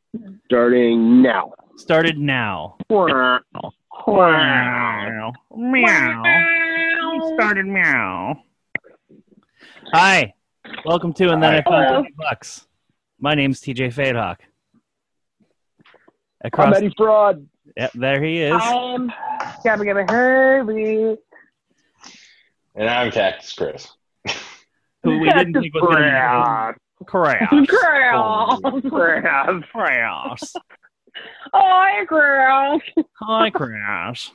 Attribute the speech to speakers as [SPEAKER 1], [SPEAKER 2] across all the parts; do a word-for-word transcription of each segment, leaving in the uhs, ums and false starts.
[SPEAKER 1] Starting now.
[SPEAKER 2] Started now.
[SPEAKER 1] Wow.
[SPEAKER 2] Meow. Meow. Started meow. Hi. Welcome to And Then I Found twenty bucks. My name's T J Fadehawk.
[SPEAKER 1] Across... I'm Eddie Fraud.
[SPEAKER 2] Yep, there he is.
[SPEAKER 1] I'm Gabba Gabba Herbie.
[SPEAKER 3] And I'm Cactus Chris.
[SPEAKER 2] Who we didn't think was going to be Crash.
[SPEAKER 1] Crash. Crash.
[SPEAKER 2] Crash.
[SPEAKER 1] Hi, Crash.
[SPEAKER 2] Hi, Crash.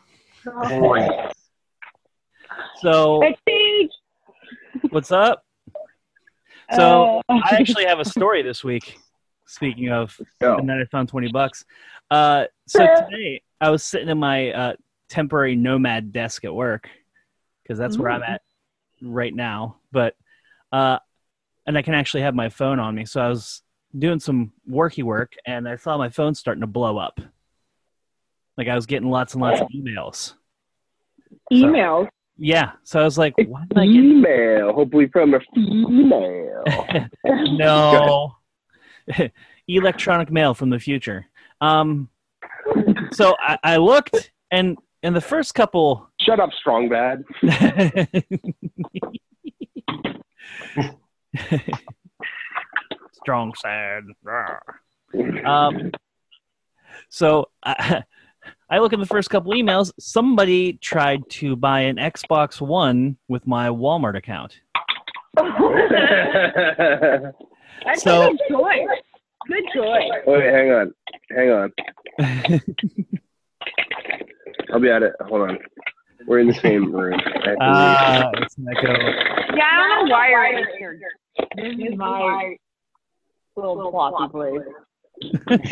[SPEAKER 2] So, what's up? So, uh, I actually have a story this week. Speaking of, oh. And then I found twenty bucks. Uh, so today I was sitting in my uh, temporary nomad desk at work because that's where I'm at right now. But uh, and I can actually have my phone on me. So I was doing some worky work, and I saw my phone starting to blow up. Like I was getting lots and lots of emails.
[SPEAKER 1] Emails?
[SPEAKER 2] So, yeah. So I was like,
[SPEAKER 1] why did I get email? Hopefully from a female.
[SPEAKER 2] No. Electronic mail from the future. Um, so I, I looked, and in the first couple...
[SPEAKER 1] Shut up, strong bad.
[SPEAKER 2] Strong sad. Um, so I, I look at the first couple emails. Somebody tried to buy an Xbox One with my Walmart account.
[SPEAKER 1] That's
[SPEAKER 2] so,
[SPEAKER 1] a good choice. Good choice. Wait, hang on. Hang on. I'll be at it. Hold on. We're in the same room.
[SPEAKER 2] Ah, uh, it's an echo.
[SPEAKER 1] Yeah, I don't know why you're in here. This is my little floppy place.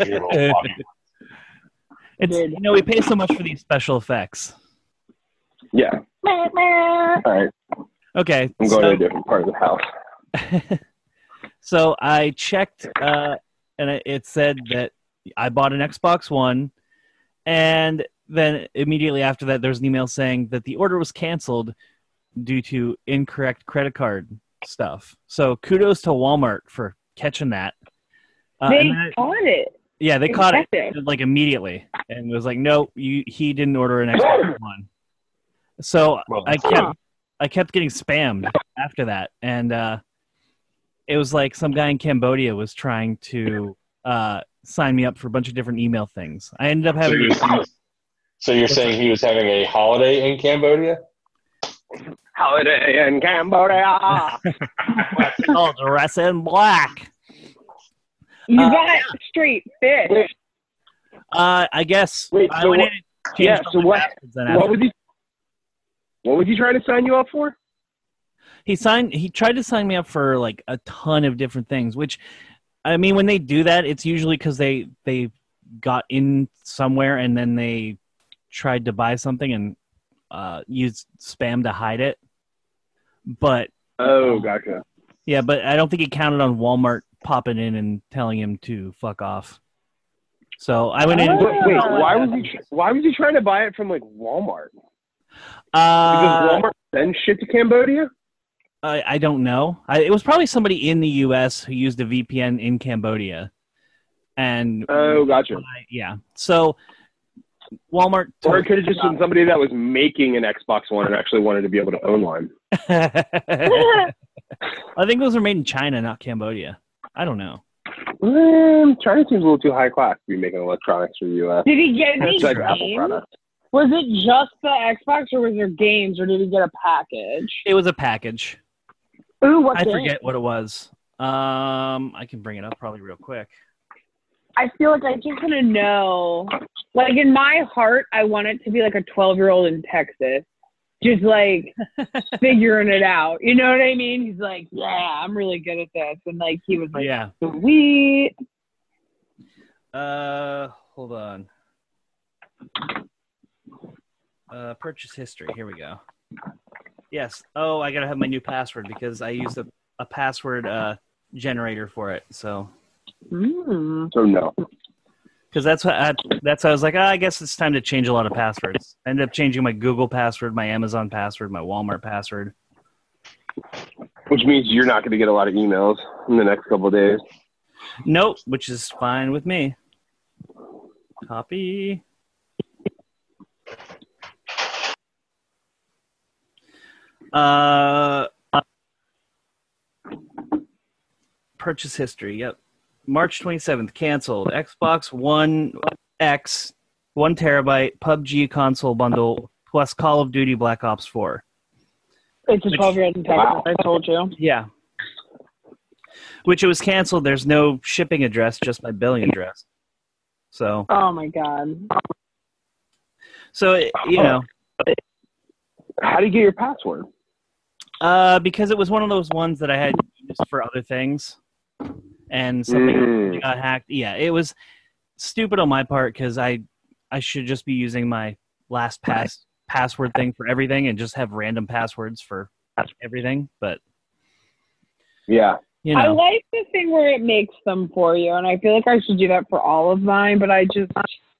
[SPEAKER 2] It's, you know, we pay so much for these special effects.
[SPEAKER 1] Yeah. All right.
[SPEAKER 2] Okay.
[SPEAKER 1] I'm going so, to a different part of the house.
[SPEAKER 2] So I checked, uh, and it said that I bought an Xbox One, and then immediately after that, there's an email saying that the order was canceled due to incorrect credit card stuff. So kudos to Walmart for catching that.
[SPEAKER 1] Uh, they I, caught it.
[SPEAKER 2] Yeah, they caught it, it like immediately, and it was like, no, you, he didn't order an Xbox One. So well, I kept, huh. I kept getting spammed after that, and uh, it was like some guy in Cambodia was trying to uh, sign me up for a bunch of different email things. I ended up having.
[SPEAKER 3] So you're, so you're saying he was having a holiday in Cambodia?
[SPEAKER 1] Holiday in Cambodia.
[SPEAKER 2] Oh, dress in black.
[SPEAKER 1] You uh, got straight fish.
[SPEAKER 2] Uh, I guess.
[SPEAKER 1] Wait,
[SPEAKER 2] I
[SPEAKER 1] so
[SPEAKER 2] went
[SPEAKER 1] what,
[SPEAKER 2] in and
[SPEAKER 1] yeah. So what? What was he? What was he trying to sign you up for?
[SPEAKER 2] He signed. He tried to sign me up for like a ton of different things. Which, I mean, when they do that, it's usually because they they got in somewhere and then they tried to buy something and uh, used spam to hide it. But
[SPEAKER 1] oh, gotcha.
[SPEAKER 2] Yeah, but I don't think he counted on Walmart popping in and telling him to fuck off. So I went in.
[SPEAKER 1] Wait, wait why was he? Why was he trying to buy it from like Walmart?
[SPEAKER 2] Uh,
[SPEAKER 1] because Walmart sends shit to Cambodia.
[SPEAKER 2] I, I don't know. I, it was probably somebody in the U S who used a V P N in Cambodia. And
[SPEAKER 1] oh, gotcha.
[SPEAKER 2] I, yeah. So Walmart.
[SPEAKER 1] Or it could have just been somebody that was making an Xbox One and actually wanted to be able to own one.
[SPEAKER 2] I think those are made in China, not Cambodia. I don't know.
[SPEAKER 1] Um, China seems a little too high class to be making electronics for the U S.
[SPEAKER 4] Did he get any games? Like was it just the Xbox, or was there games, or did he get a package?
[SPEAKER 2] It was a package.
[SPEAKER 4] Ooh, what
[SPEAKER 2] I
[SPEAKER 4] game?
[SPEAKER 2] forget what it was. Um, I can bring it up probably real quick.
[SPEAKER 4] I feel like I just want to know. Like, in my heart, I want it to be like a twelve-year-old in Texas. Just, like, figuring it out. You know what I mean? He's like, yeah, I'm really good at this. And, like, he was like,
[SPEAKER 2] yeah.
[SPEAKER 4] Sweet.
[SPEAKER 2] Uh, hold on. Uh, purchase history. Here we go. Yes. Oh, I got to have my new password because I used a, a password uh, generator for it. So.
[SPEAKER 4] Mm.
[SPEAKER 1] So, no.
[SPEAKER 2] Because that's what I, that's how I was like, oh, I guess it's time to change a lot of passwords. I ended up changing my Google password, my Amazon password, my Walmart password.
[SPEAKER 1] Which means you're not going to get a lot of emails in the next couple of days.
[SPEAKER 2] Nope, which is fine with me. Copy. Uh, purchase history. Yep. March twenty-seventh, canceled. Xbox One X, one terabyte, P U B G console bundle, plus Call of Duty Black Ops four.
[SPEAKER 4] It's a twelve-year-old in Texas,
[SPEAKER 5] Wow.
[SPEAKER 4] I told you.
[SPEAKER 2] Yeah. Which it was canceled. There's no shipping address, just my billing address. So,
[SPEAKER 4] Oh, my God.
[SPEAKER 2] so it, you know,
[SPEAKER 5] How do you get your password?
[SPEAKER 2] uh, because it was one of those ones that I had used for other things, and something
[SPEAKER 5] Mm.
[SPEAKER 2] got hacked. Yeah, it was stupid on my part because I, I should just be using my LastPass password thing for everything and just have random passwords for everything. But
[SPEAKER 5] Yeah.
[SPEAKER 2] you
[SPEAKER 4] I
[SPEAKER 2] know,
[SPEAKER 4] like the thing where it makes them for you, and I feel like I should do that for all of mine, but I just,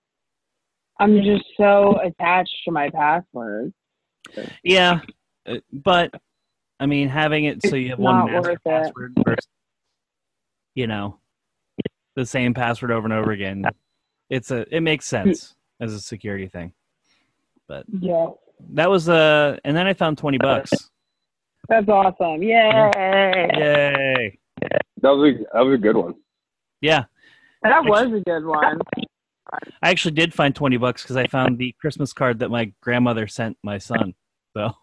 [SPEAKER 4] I'm just so attached to my passwords.
[SPEAKER 2] yeah, uh, but I mean, having it so you have
[SPEAKER 4] It's
[SPEAKER 2] one
[SPEAKER 4] not
[SPEAKER 2] master
[SPEAKER 4] worth it.
[SPEAKER 2] password versus, you know, the same password over and over again. It's a it makes sense as a security thing. But
[SPEAKER 4] Yeah.
[SPEAKER 2] that was uh, and then I found twenty bucks.
[SPEAKER 4] That's awesome. Yay.
[SPEAKER 2] Yay!
[SPEAKER 5] That was a, that was a good one.
[SPEAKER 2] Yeah,
[SPEAKER 4] That was a good one.
[SPEAKER 2] I actually did find twenty bucks because I found the Christmas card that my grandmother sent my son. So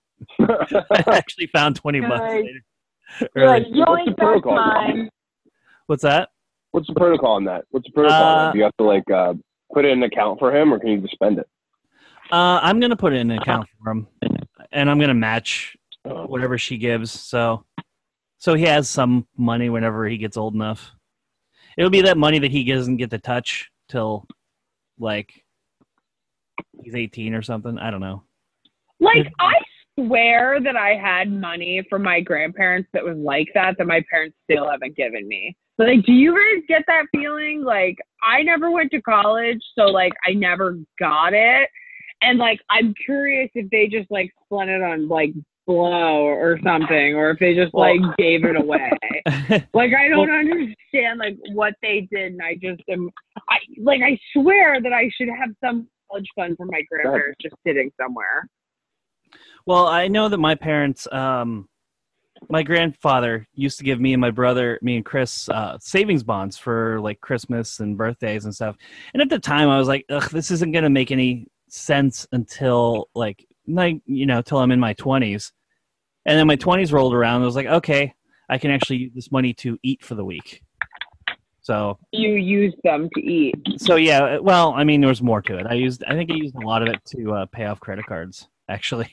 [SPEAKER 2] I actually found twenty bucks.
[SPEAKER 4] Nice.
[SPEAKER 2] Later.
[SPEAKER 4] You're like,
[SPEAKER 2] Early.
[SPEAKER 5] What's the
[SPEAKER 4] yoink, that's
[SPEAKER 5] protocol?
[SPEAKER 4] mine.
[SPEAKER 2] What's that?
[SPEAKER 5] What's the protocol on that? What's the protocol? on
[SPEAKER 2] Uh,
[SPEAKER 5] that? Do you have to like uh, put in an account for him, or can you just spend it?
[SPEAKER 2] Uh, I'm gonna put it in an account for him, and I'm gonna match whatever she gives. So, so he has some money whenever he gets old enough. It'll be that money that he doesn't get to touch till like he's eighteen or something. I don't know.
[SPEAKER 4] Like, I swear that I had money from my grandparents that was like that, that my parents still haven't given me. But, like, do you guys get that feeling? Like, I never went to college, so, like, I never got it. And, like, I'm curious if they just, like, spun it on, like, blow or something, or if they just,
[SPEAKER 2] Well-
[SPEAKER 4] like, gave it away. Like, I don't understand, like, what they did, and I just am, I, like, I swear that I should have some college fund from my grandparents just sitting somewhere.
[SPEAKER 2] Well, I know that my parents, um, my grandfather used to give me and my brother, me and Chris, uh, savings bonds for like Christmas and birthdays and stuff. And at the time, I was like, "Ugh, this isn't going to make any sense until like, like you know, till I'm in my twenties." And then my twenties rolled around. And I was like, okay, I can actually use this money to eat for the week. So,
[SPEAKER 4] You use them to eat.
[SPEAKER 2] so yeah. Well, I mean, there was more to it. I used, I think I used a lot of it to uh, pay off credit cards, actually.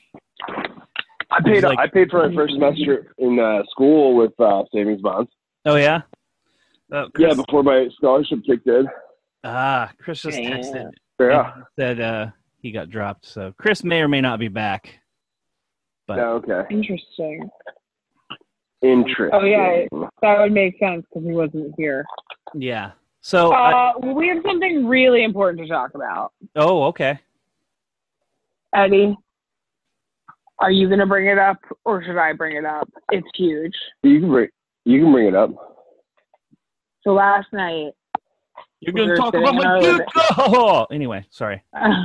[SPEAKER 5] I paid.
[SPEAKER 2] like-
[SPEAKER 5] I paid for my first semester in uh, school with uh, savings bonds.
[SPEAKER 2] Oh yeah. Oh,
[SPEAKER 5] Yeah,
[SPEAKER 2] Chris,
[SPEAKER 5] before my scholarship kicked in.
[SPEAKER 2] ah, Chris just
[SPEAKER 4] Yeah.
[SPEAKER 2] texted.
[SPEAKER 5] Yeah.
[SPEAKER 2] and said uh, he got dropped. So Chris may or may not be back. But
[SPEAKER 5] Yeah. Okay.
[SPEAKER 4] Interesting.
[SPEAKER 5] Interesting.
[SPEAKER 4] Oh, yeah. That would make sense because he wasn't here.
[SPEAKER 2] yeah. So I-
[SPEAKER 4] Uh, well, we have something really important to talk about.
[SPEAKER 2] oh, okay.
[SPEAKER 4] Eddie, are you going to bring it up or should I bring it up? It's huge.
[SPEAKER 5] You can bring. You can bring it up.
[SPEAKER 4] So last night,
[SPEAKER 2] You're
[SPEAKER 4] We
[SPEAKER 2] gonna
[SPEAKER 4] were
[SPEAKER 2] talk
[SPEAKER 4] sitting
[SPEAKER 2] about
[SPEAKER 4] in
[SPEAKER 2] my
[SPEAKER 4] our
[SPEAKER 2] dick.
[SPEAKER 4] living-
[SPEAKER 2] Oh, anyway, sorry.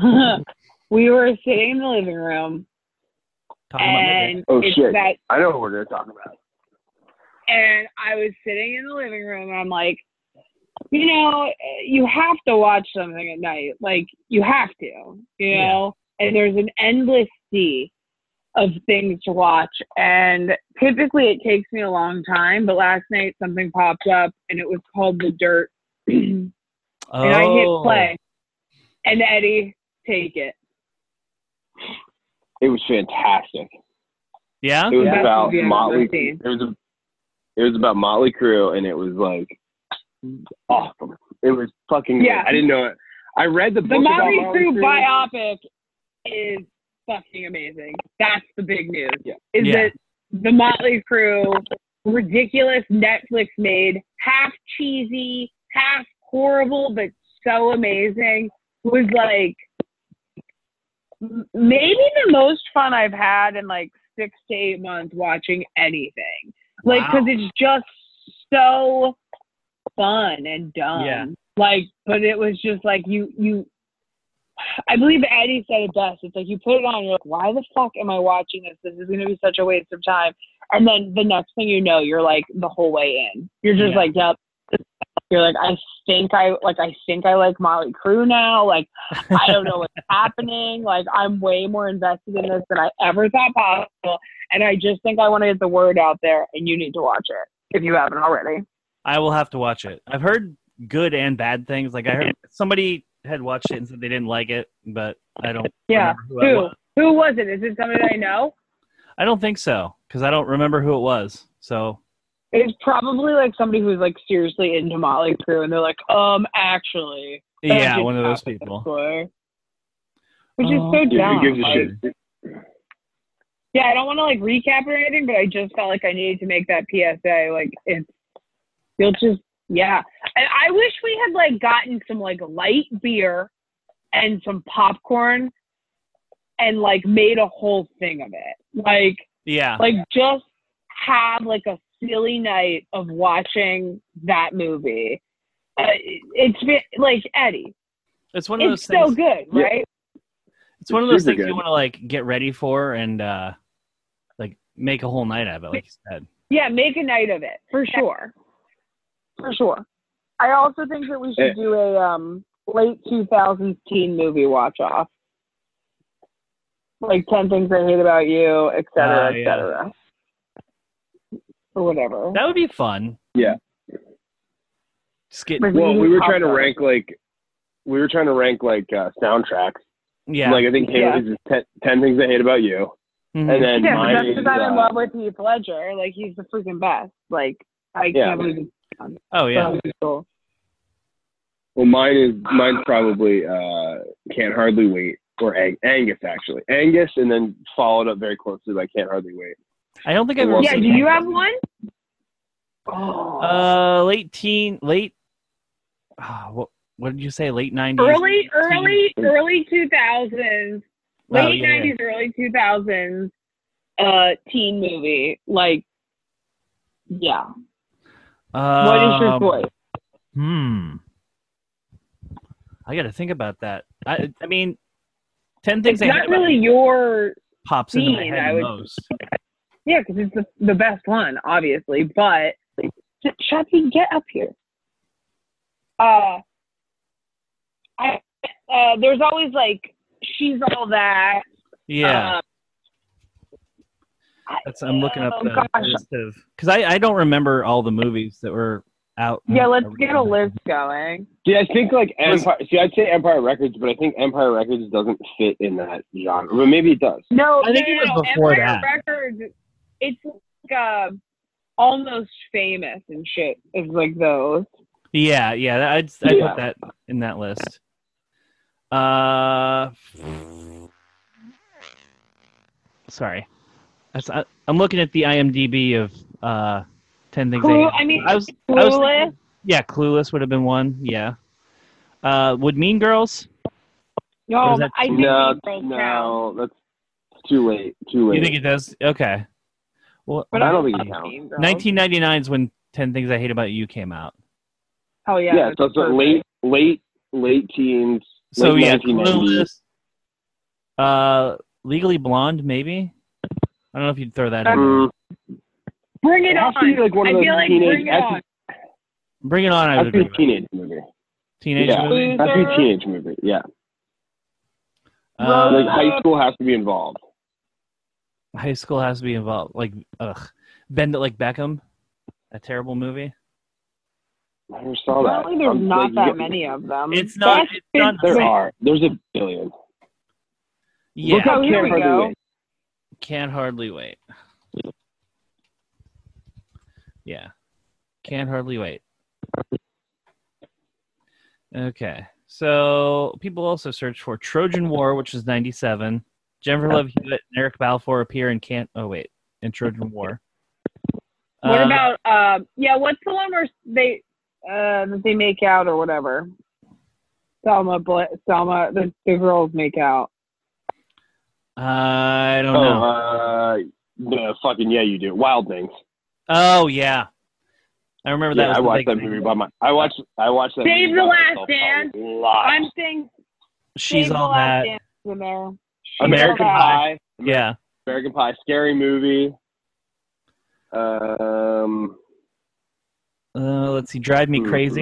[SPEAKER 4] we were sitting in the living room,
[SPEAKER 2] Talking about my dick.
[SPEAKER 4] and
[SPEAKER 5] Oh,
[SPEAKER 4] it's
[SPEAKER 5] shit.
[SPEAKER 4] that
[SPEAKER 5] I know what we're gonna talk about.
[SPEAKER 4] and I was sitting in the living room, and I'm like, you know, you have to watch something at night. Like, you have to, you know? And there's an endless sea of things to watch. And typically it takes me a long time, but last night something popped up, and it was called The Dirt. and
[SPEAKER 2] Oh,
[SPEAKER 4] I hit play. And Eddie, take it.
[SPEAKER 5] It was fantastic.
[SPEAKER 2] Yeah.
[SPEAKER 5] It was
[SPEAKER 4] Best
[SPEAKER 5] about
[SPEAKER 4] movie I've ever
[SPEAKER 5] Motley.
[SPEAKER 4] seen.
[SPEAKER 5] It was a. It was about Motley Crue, and it was like awesome. It was fucking.
[SPEAKER 4] Yeah.
[SPEAKER 5] I didn't know it. I read the book
[SPEAKER 4] The
[SPEAKER 5] about
[SPEAKER 4] Motley
[SPEAKER 5] Motley
[SPEAKER 4] Crue
[SPEAKER 5] Crue.
[SPEAKER 4] biopic is fucking amazing. That's the big news.
[SPEAKER 5] Yeah.
[SPEAKER 4] Is
[SPEAKER 2] Yeah.
[SPEAKER 4] that the Motley Crue, ridiculous Netflix made, half cheesy, half horrible, but so amazing, was like m- maybe the most fun I've had in like six to eight months watching anything. Like, because
[SPEAKER 2] Wow.
[SPEAKER 4] it's just so fun and dumb.
[SPEAKER 2] Yeah.
[SPEAKER 4] Like, but it was just like you, you, I believe Eddie said it best. It's like you put it on, you're like, why the fuck am I watching this? This is going to be such a waste of time. And then the next thing you know, you're like the whole way in. You're just
[SPEAKER 2] Yeah.
[SPEAKER 4] like, yep. You're like, I think I like, I think I like Motley Crue now. Like, I don't know what's happening. Like, I'm way more invested in this than I ever thought possible. And I just think I want to get the word out there, and you need to watch it if you haven't already.
[SPEAKER 2] I will have to watch it. I've heard good and bad things. Like I heard somebody had watched it and said they didn't like it, but I don't.
[SPEAKER 4] Yeah.
[SPEAKER 2] remember who, it
[SPEAKER 4] Who?
[SPEAKER 2] was.
[SPEAKER 4] Who was it? Is it somebody I know?
[SPEAKER 2] I don't think so because I don't remember who it was. So
[SPEAKER 4] It's probably like somebody who's like seriously into Motley Crue, and they're like, um, actually. that
[SPEAKER 2] yeah,
[SPEAKER 4] just
[SPEAKER 2] one of those
[SPEAKER 4] happened
[SPEAKER 2] people.
[SPEAKER 4] this way. Which is
[SPEAKER 2] Oh.
[SPEAKER 4] so
[SPEAKER 5] Who
[SPEAKER 4] dumb.
[SPEAKER 5] gives a
[SPEAKER 4] Like,
[SPEAKER 5] shit?
[SPEAKER 4] yeah, I don't want to like recap or anything, but I just felt like I needed to make that P S A. Like, it's, you'll just, yeah. And I wish we had like gotten some like light beer and some popcorn and like made a whole thing of it. Like,
[SPEAKER 2] Yeah.
[SPEAKER 4] like just have like a silly night of watching that movie. Uh, it's been like Eddie.
[SPEAKER 2] It's one of
[SPEAKER 4] It's
[SPEAKER 2] those things.
[SPEAKER 4] so good,
[SPEAKER 5] Yeah.
[SPEAKER 4] right?
[SPEAKER 2] It's one of those
[SPEAKER 5] Super
[SPEAKER 2] things
[SPEAKER 5] good.
[SPEAKER 2] you want to like get ready for and uh like make a whole night out of it, like you said.
[SPEAKER 4] Yeah, make a night of it for sure. For sure. I also think that we should
[SPEAKER 5] Yeah.
[SPEAKER 4] do a um late two thousands teen movie watch off. Like ten Things I Hate About You, et cetera,
[SPEAKER 2] Uh,
[SPEAKER 4] et
[SPEAKER 2] yeah.
[SPEAKER 4] cetera. Or whatever.
[SPEAKER 2] That would be fun.
[SPEAKER 5] Yeah.
[SPEAKER 2] Just get
[SPEAKER 4] Like,
[SPEAKER 5] Well,
[SPEAKER 4] need
[SPEAKER 5] we were
[SPEAKER 4] popcorn.
[SPEAKER 5] trying to rank like we were trying to rank like uh, soundtracks.
[SPEAKER 2] yeah.
[SPEAKER 5] Like I think
[SPEAKER 4] Yeah.
[SPEAKER 5] Haley's is ten, ten Things I Hate About You,
[SPEAKER 2] Mhm.
[SPEAKER 5] and then
[SPEAKER 4] Yeah, but
[SPEAKER 5] mine
[SPEAKER 4] that's
[SPEAKER 5] is
[SPEAKER 4] because I'm in
[SPEAKER 5] uh,
[SPEAKER 4] love with Heath Ledger. Like, he's the freaking best. Like, I
[SPEAKER 5] Yeah.
[SPEAKER 4] can't believe it's
[SPEAKER 2] Oh yeah.
[SPEAKER 4] so cool.
[SPEAKER 5] well, mine is mine's probably uh, Can't Hardly Wait or Ang- Angus actually Angus, and then followed up very closely by Can't Hardly Wait.
[SPEAKER 2] I don't think I've ever
[SPEAKER 5] Well,
[SPEAKER 4] Yeah,
[SPEAKER 2] seen
[SPEAKER 4] do you
[SPEAKER 2] it.
[SPEAKER 4] have one? Oh.
[SPEAKER 2] Uh, late teen, late. Oh, what what did you say? Late nineties.
[SPEAKER 4] early, early, early two thousands,
[SPEAKER 2] Oh,
[SPEAKER 4] late
[SPEAKER 2] yeah.
[SPEAKER 4] nineties, early two thousands, uh, teen movie. Like, yeah. What is your
[SPEAKER 2] Um,
[SPEAKER 4] choice?
[SPEAKER 2] Hmm. I got to think about that. I I mean, ten things
[SPEAKER 4] It's
[SPEAKER 2] I hate
[SPEAKER 4] not
[SPEAKER 2] about
[SPEAKER 4] really
[SPEAKER 2] you
[SPEAKER 4] your,
[SPEAKER 2] pops into my
[SPEAKER 4] scene,
[SPEAKER 2] head
[SPEAKER 4] I would-
[SPEAKER 2] most.
[SPEAKER 4] yeah, because it's the, the best one, obviously. But Chucky, get up here. Uh, I uh, there's always like She's All That.
[SPEAKER 2] Yeah,
[SPEAKER 4] Uh,
[SPEAKER 2] that's, I'm looking up
[SPEAKER 4] oh,
[SPEAKER 2] the
[SPEAKER 4] gosh.
[SPEAKER 2] list of because I I don't remember all the movies that were out.
[SPEAKER 4] Yeah, let's get a list going.
[SPEAKER 5] See, I think like Empire. See, I'd say Empire Records, but I think Empire Records doesn't fit in that genre. But maybe it does.
[SPEAKER 4] No,
[SPEAKER 2] I think
[SPEAKER 4] no,
[SPEAKER 2] it was
[SPEAKER 4] no,
[SPEAKER 2] before
[SPEAKER 4] Empire
[SPEAKER 2] that.
[SPEAKER 4] Records, it's like uh, Almost Famous and shit. It's like those.
[SPEAKER 2] Yeah, yeah, I'd I'd
[SPEAKER 5] Yeah.
[SPEAKER 2] put that in that list. Uh, sorry, That's, I, I'm looking at the IMDb of uh, ten things. I
[SPEAKER 4] Clue,
[SPEAKER 2] hate.
[SPEAKER 4] I mean,
[SPEAKER 2] I was, I was
[SPEAKER 4] Clueless.
[SPEAKER 2] thinking- yeah, Clueless would have been one. Yeah. Uh, would Mean Girls?
[SPEAKER 4] No,
[SPEAKER 2] is that-
[SPEAKER 4] I think
[SPEAKER 5] No,
[SPEAKER 4] Mean Girls count.
[SPEAKER 5] no, that's too late. Too late.
[SPEAKER 2] You think it does? Okay. Well,
[SPEAKER 4] But
[SPEAKER 5] I don't think it
[SPEAKER 4] love
[SPEAKER 5] counts.
[SPEAKER 4] Mean Girls.
[SPEAKER 2] nineteen ninety-nine is when ten Things I Hate About You came out.
[SPEAKER 4] Oh yeah.
[SPEAKER 5] yeah,
[SPEAKER 4] that's
[SPEAKER 5] so it's like
[SPEAKER 4] perfect.
[SPEAKER 5] late, late, late teens.
[SPEAKER 2] So
[SPEAKER 5] late
[SPEAKER 2] yeah,
[SPEAKER 5] nineteen nineties.
[SPEAKER 2] Clueless. Uh, Legally Blonde, maybe. I don't know if you'd throw that in.
[SPEAKER 5] Mm,
[SPEAKER 4] Bring it
[SPEAKER 5] it has
[SPEAKER 4] on.
[SPEAKER 5] to be like one of
[SPEAKER 4] I
[SPEAKER 5] those
[SPEAKER 4] feel like
[SPEAKER 5] teenage.
[SPEAKER 4] Bring It
[SPEAKER 5] has
[SPEAKER 4] On.
[SPEAKER 5] to-
[SPEAKER 2] Bring It On. I
[SPEAKER 5] has
[SPEAKER 2] would
[SPEAKER 5] to be
[SPEAKER 2] agree
[SPEAKER 5] a
[SPEAKER 2] with.
[SPEAKER 5] teenage movie.
[SPEAKER 2] Teenage
[SPEAKER 5] Yeah.
[SPEAKER 2] movie.
[SPEAKER 5] Has to be a teenage movie. Yeah,
[SPEAKER 2] Uh,
[SPEAKER 5] like high school has to be involved.
[SPEAKER 2] High school has to be involved. Like, ugh, Bend It Like Beckham, a terrible movie.
[SPEAKER 5] I never saw that.
[SPEAKER 4] Apparently there's
[SPEAKER 5] I'm-
[SPEAKER 4] not
[SPEAKER 5] like, you
[SPEAKER 4] that
[SPEAKER 5] get-
[SPEAKER 4] many of them.
[SPEAKER 2] It's not.
[SPEAKER 4] That's
[SPEAKER 2] It's not.
[SPEAKER 4] been-
[SPEAKER 5] There are. There's a billion.
[SPEAKER 2] Yeah,
[SPEAKER 5] Look how
[SPEAKER 4] Oh, here
[SPEAKER 5] Can't
[SPEAKER 4] we
[SPEAKER 5] Hardly
[SPEAKER 4] go.
[SPEAKER 5] Wait.
[SPEAKER 2] can't hardly wait. Yeah, can't hardly wait. Okay, so people also search for Trojan War, which is ninety-seven. Jennifer Love Hewitt and Eric Balfour appear in Can't. Oh wait, in Trojan War.
[SPEAKER 4] What
[SPEAKER 2] Uh,
[SPEAKER 4] about uh yeah, what's the one where they uh that they make out or whatever? Selma Bla- Selma the, the girls make out.
[SPEAKER 2] I don't
[SPEAKER 5] Oh,
[SPEAKER 2] know.
[SPEAKER 5] uh, the fucking yeah, you do. Wild Things.
[SPEAKER 2] Oh yeah, I remember that
[SPEAKER 5] Yeah,
[SPEAKER 2] was
[SPEAKER 5] I
[SPEAKER 2] the
[SPEAKER 5] watched
[SPEAKER 2] big
[SPEAKER 5] that
[SPEAKER 2] thing.
[SPEAKER 5] movie by my. I watched. I watched that.
[SPEAKER 4] Save
[SPEAKER 5] movie
[SPEAKER 4] the
[SPEAKER 5] by
[SPEAKER 4] Last
[SPEAKER 5] myself
[SPEAKER 4] Dance.
[SPEAKER 5] a lot.
[SPEAKER 4] I'm saying
[SPEAKER 2] She's
[SPEAKER 4] Save the
[SPEAKER 2] all
[SPEAKER 4] Last
[SPEAKER 2] that.
[SPEAKER 4] Dance in there.
[SPEAKER 5] American
[SPEAKER 4] all that.
[SPEAKER 5] Pie.
[SPEAKER 2] Yeah.
[SPEAKER 5] American Pie. Scary movie. Um.
[SPEAKER 2] Uh, let's see. Drive Me Crazy.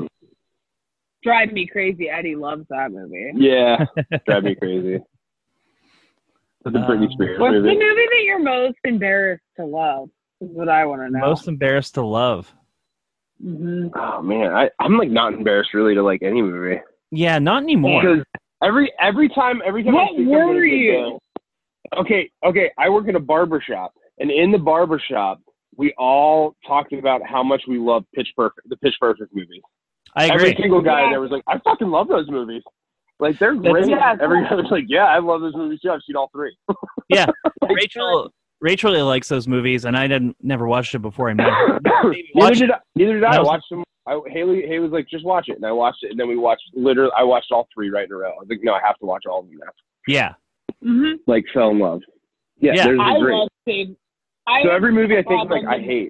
[SPEAKER 4] Drive Me Crazy. Eddie loves that movie.
[SPEAKER 5] Yeah, Drive Me Crazy. That's a Britney
[SPEAKER 2] Um,
[SPEAKER 5] Spears
[SPEAKER 4] What's
[SPEAKER 5] movie.
[SPEAKER 4] the movie that you're most embarrassed to love? Is what I want to know.
[SPEAKER 2] Most embarrassed to love.
[SPEAKER 4] hmm
[SPEAKER 5] Oh man, I I'm like not embarrassed really to like any movie
[SPEAKER 2] Yeah, not anymore.
[SPEAKER 5] because every every time every time
[SPEAKER 4] What
[SPEAKER 5] I think I'm gonna
[SPEAKER 4] were
[SPEAKER 5] get
[SPEAKER 4] you?
[SPEAKER 5] the- Okay, okay. I work in a barber shop, and in the barber shop, we all talked about how much we love Pitch Perfect, the Pitch Perfect movies.
[SPEAKER 2] I
[SPEAKER 5] Every
[SPEAKER 2] agree.
[SPEAKER 5] single guy
[SPEAKER 4] Yeah.
[SPEAKER 5] there was like, I fucking love those movies. Like they're
[SPEAKER 2] That's-
[SPEAKER 5] great.
[SPEAKER 4] Yeah.
[SPEAKER 5] Every guy was like, yeah, I love those movies too. I've seen all three.
[SPEAKER 2] Yeah,
[SPEAKER 5] Like,
[SPEAKER 2] Rachel. Rachel really likes those movies, and I didn't never watched it before I met her.
[SPEAKER 5] neither
[SPEAKER 2] Watch
[SPEAKER 5] did I. Neither did I.
[SPEAKER 2] And I
[SPEAKER 5] I
[SPEAKER 2] was-
[SPEAKER 5] watched them. I, Haley, Haley was like, just watch it, and I watched it, and then we watched literally. I watched all three right in a row. I was like, no, I have to watch all of them now.
[SPEAKER 2] Yeah,
[SPEAKER 4] hmm
[SPEAKER 5] Like, fell in love. Yeah,
[SPEAKER 2] Yeah.
[SPEAKER 5] there's
[SPEAKER 4] I
[SPEAKER 5] the great.
[SPEAKER 4] love Save. I
[SPEAKER 5] So
[SPEAKER 4] have
[SPEAKER 5] every movie I think
[SPEAKER 4] problem
[SPEAKER 5] like I
[SPEAKER 4] with-
[SPEAKER 5] hate.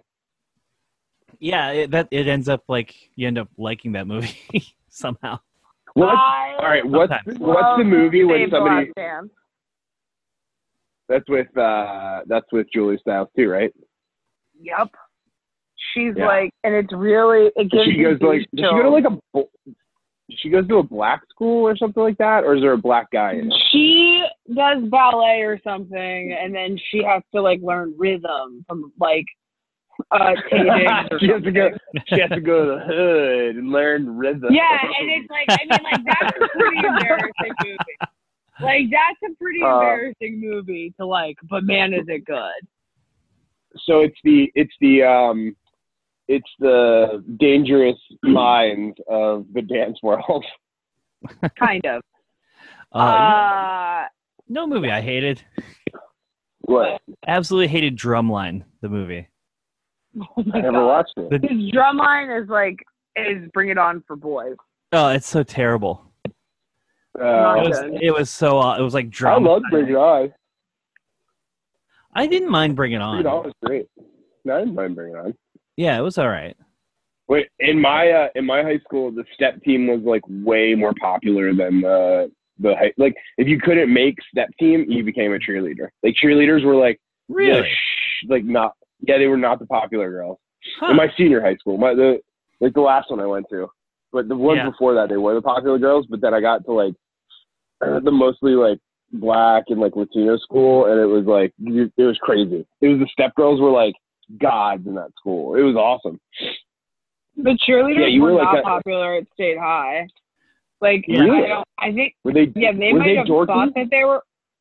[SPEAKER 2] yeah. It, that it ends up like you end up liking that movie somehow.
[SPEAKER 5] What?
[SPEAKER 4] I
[SPEAKER 5] All right, what's
[SPEAKER 2] Sometimes.
[SPEAKER 5] what's the
[SPEAKER 4] love
[SPEAKER 5] movie when
[SPEAKER 4] Save the
[SPEAKER 5] somebody?
[SPEAKER 4] Last Dance.
[SPEAKER 5] That's with uh, that's with Julie Stiles too, right?
[SPEAKER 4] Yep. She's
[SPEAKER 5] Yeah.
[SPEAKER 4] like, and it's really, it gives
[SPEAKER 5] She
[SPEAKER 4] you
[SPEAKER 5] goes like,
[SPEAKER 4] these
[SPEAKER 5] does she go to
[SPEAKER 4] chills.
[SPEAKER 5] like a? bl- She goes to a black school or something like that, or is there a black guy in it?
[SPEAKER 4] She does ballet or something, and then she has to like learn rhythm from like uh Tay Diggs or
[SPEAKER 5] she has to go.
[SPEAKER 4] something.
[SPEAKER 5] She has to go to the hood and learn rhythm.
[SPEAKER 4] Yeah, and it's like, I mean, like that's a pretty embarrassing movie. Like that's a pretty
[SPEAKER 5] Uh,
[SPEAKER 4] embarrassing movie to like, but man, is it good?
[SPEAKER 5] So it's the it's the um, it's the dangerous minds of the dance world.
[SPEAKER 4] Kind of.
[SPEAKER 2] Uh,
[SPEAKER 4] Uh,
[SPEAKER 2] no movie I hated.
[SPEAKER 5] What?
[SPEAKER 2] Absolutely hated Drumline, the movie.
[SPEAKER 4] oh my
[SPEAKER 5] I never
[SPEAKER 4] God.
[SPEAKER 5] watched it.
[SPEAKER 2] The,
[SPEAKER 4] His drumline is like, is Bring It On for Boys.
[SPEAKER 2] oh, it's so terrible.
[SPEAKER 5] Uh,
[SPEAKER 2] It was, it was so. Uh, it was like
[SPEAKER 5] I
[SPEAKER 2] drum.
[SPEAKER 5] love Bring It On.
[SPEAKER 2] I didn't mind Bring It
[SPEAKER 5] Bring It On
[SPEAKER 2] On.
[SPEAKER 5] was great. No, I didn't mind Bring It On.
[SPEAKER 2] Yeah, it was all right.
[SPEAKER 5] Wait, in my uh, in my high school, the step team was like way more popular than the the high, like if you couldn't make step team, you became a cheerleader. Like cheerleaders were like
[SPEAKER 2] Really?
[SPEAKER 5] the sh- like not yeah they were not the popular girls.
[SPEAKER 2] Huh.
[SPEAKER 5] In my senior high school, my the like the last one I went to, but the ones
[SPEAKER 2] Yeah.
[SPEAKER 5] before that they were the popular girls. But then I got to like uh, the mostly like black and like Latino school, and it was like you- it was crazy. It was the step girls were like gods in that school. It was awesome.
[SPEAKER 4] The cheerleaders
[SPEAKER 5] Yeah, you
[SPEAKER 4] were,
[SPEAKER 5] were like
[SPEAKER 4] not
[SPEAKER 5] that-
[SPEAKER 4] popular at State High. Like,
[SPEAKER 5] Really?
[SPEAKER 4] I don't. I think,
[SPEAKER 5] Were they?
[SPEAKER 4] yeah, they
[SPEAKER 5] were
[SPEAKER 4] might
[SPEAKER 5] they
[SPEAKER 4] have
[SPEAKER 5] dorky?
[SPEAKER 4] thought that they were.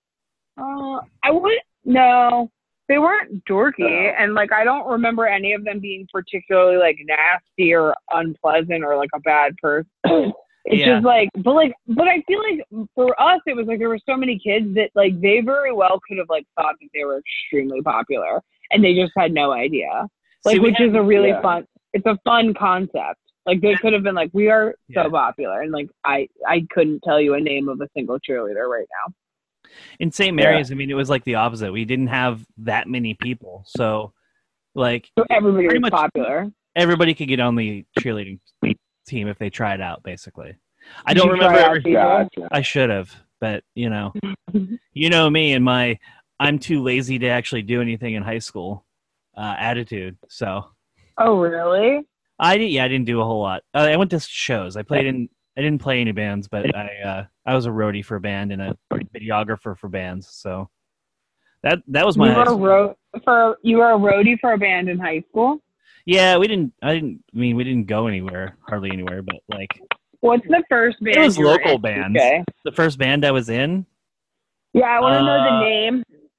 [SPEAKER 4] Uh, I would no, they weren't dorky,
[SPEAKER 5] No.
[SPEAKER 4] and like I don't remember any of them being particularly like nasty or unpleasant or like a bad person. It's
[SPEAKER 2] Yeah.
[SPEAKER 4] just like, but like, but I feel like for us, it was like there were so many kids that like they very well could have like thought that they were extremely popular, and they just had no idea. Like,
[SPEAKER 2] See, we
[SPEAKER 4] which
[SPEAKER 2] had-
[SPEAKER 4] is a really
[SPEAKER 5] yeah.
[SPEAKER 4] fun. It's a fun concept. Like they could have been like, we are so
[SPEAKER 2] Yeah.
[SPEAKER 4] popular, and like I, I couldn't tell you a name of a single cheerleader right now.
[SPEAKER 2] in Saint
[SPEAKER 5] Yeah.
[SPEAKER 2] Mary's, I mean, it was like the opposite. We didn't have that many people, so like
[SPEAKER 4] So everybody
[SPEAKER 2] Pretty
[SPEAKER 4] was
[SPEAKER 2] much-
[SPEAKER 4] popular.
[SPEAKER 2] everybody could get on the cheerleading team if they tried out. Basically, I
[SPEAKER 4] Did
[SPEAKER 2] don't
[SPEAKER 4] you
[SPEAKER 2] remember.
[SPEAKER 4] try out,
[SPEAKER 2] every-
[SPEAKER 4] Steve?
[SPEAKER 5] Gotcha.
[SPEAKER 2] I should have, but you know, you know me and my I'm too lazy to actually do anything in high school uh, attitude. So
[SPEAKER 4] Oh really?
[SPEAKER 2] I did, yeah, I didn't do a whole lot. Uh, I went to shows. I played in. I didn't play any bands, but I uh, I was a roadie for a band and a videographer for bands. So that that was my
[SPEAKER 4] You
[SPEAKER 2] high
[SPEAKER 4] were a
[SPEAKER 2] school.
[SPEAKER 4] ro- for you were a roadie for a band in high school.
[SPEAKER 2] Yeah, we didn't. I didn't. I mean, we didn't go anywhere, hardly anywhere. But like
[SPEAKER 4] What's the first band?
[SPEAKER 2] it was
[SPEAKER 4] you were
[SPEAKER 2] local
[SPEAKER 4] in?
[SPEAKER 2] bands.
[SPEAKER 4] Okay.
[SPEAKER 2] The first band I was in,
[SPEAKER 4] Yeah, I want to know
[SPEAKER 2] Uh,
[SPEAKER 4] the name.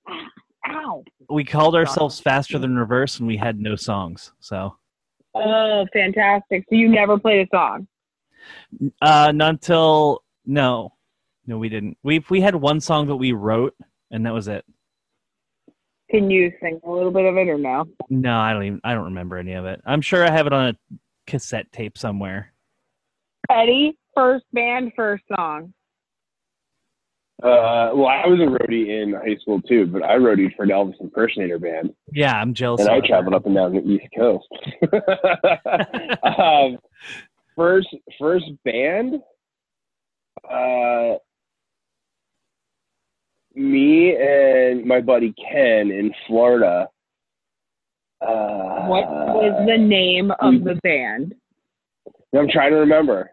[SPEAKER 4] Ow.
[SPEAKER 2] we called ourselves Faster Than Reverse, and we had no songs. So
[SPEAKER 4] Oh, fantastic! So you never played a song.
[SPEAKER 2] uh, not until no, no, we didn't. We we had one song that we wrote, and that was it.
[SPEAKER 4] Can you sing a little bit of it or no?
[SPEAKER 2] No, I don't even. I don't remember any of it. I'm sure I have it on a cassette tape
[SPEAKER 4] Uh,
[SPEAKER 2] somewhere. somewhere. Eddie, first band, first song.
[SPEAKER 4] Eddie, first band, first song.
[SPEAKER 5] Uh, well, I was a roadie in high school too, but I roadied for an Elvis impersonator band,
[SPEAKER 2] Yeah, I'm jealous.
[SPEAKER 5] and
[SPEAKER 2] of
[SPEAKER 5] I
[SPEAKER 2] that.
[SPEAKER 5] traveled up and down the East Coast. um, first, first band, uh, me and my buddy Ken in Florida. Uh,
[SPEAKER 4] What was the name of the band?
[SPEAKER 5] I'm trying to remember.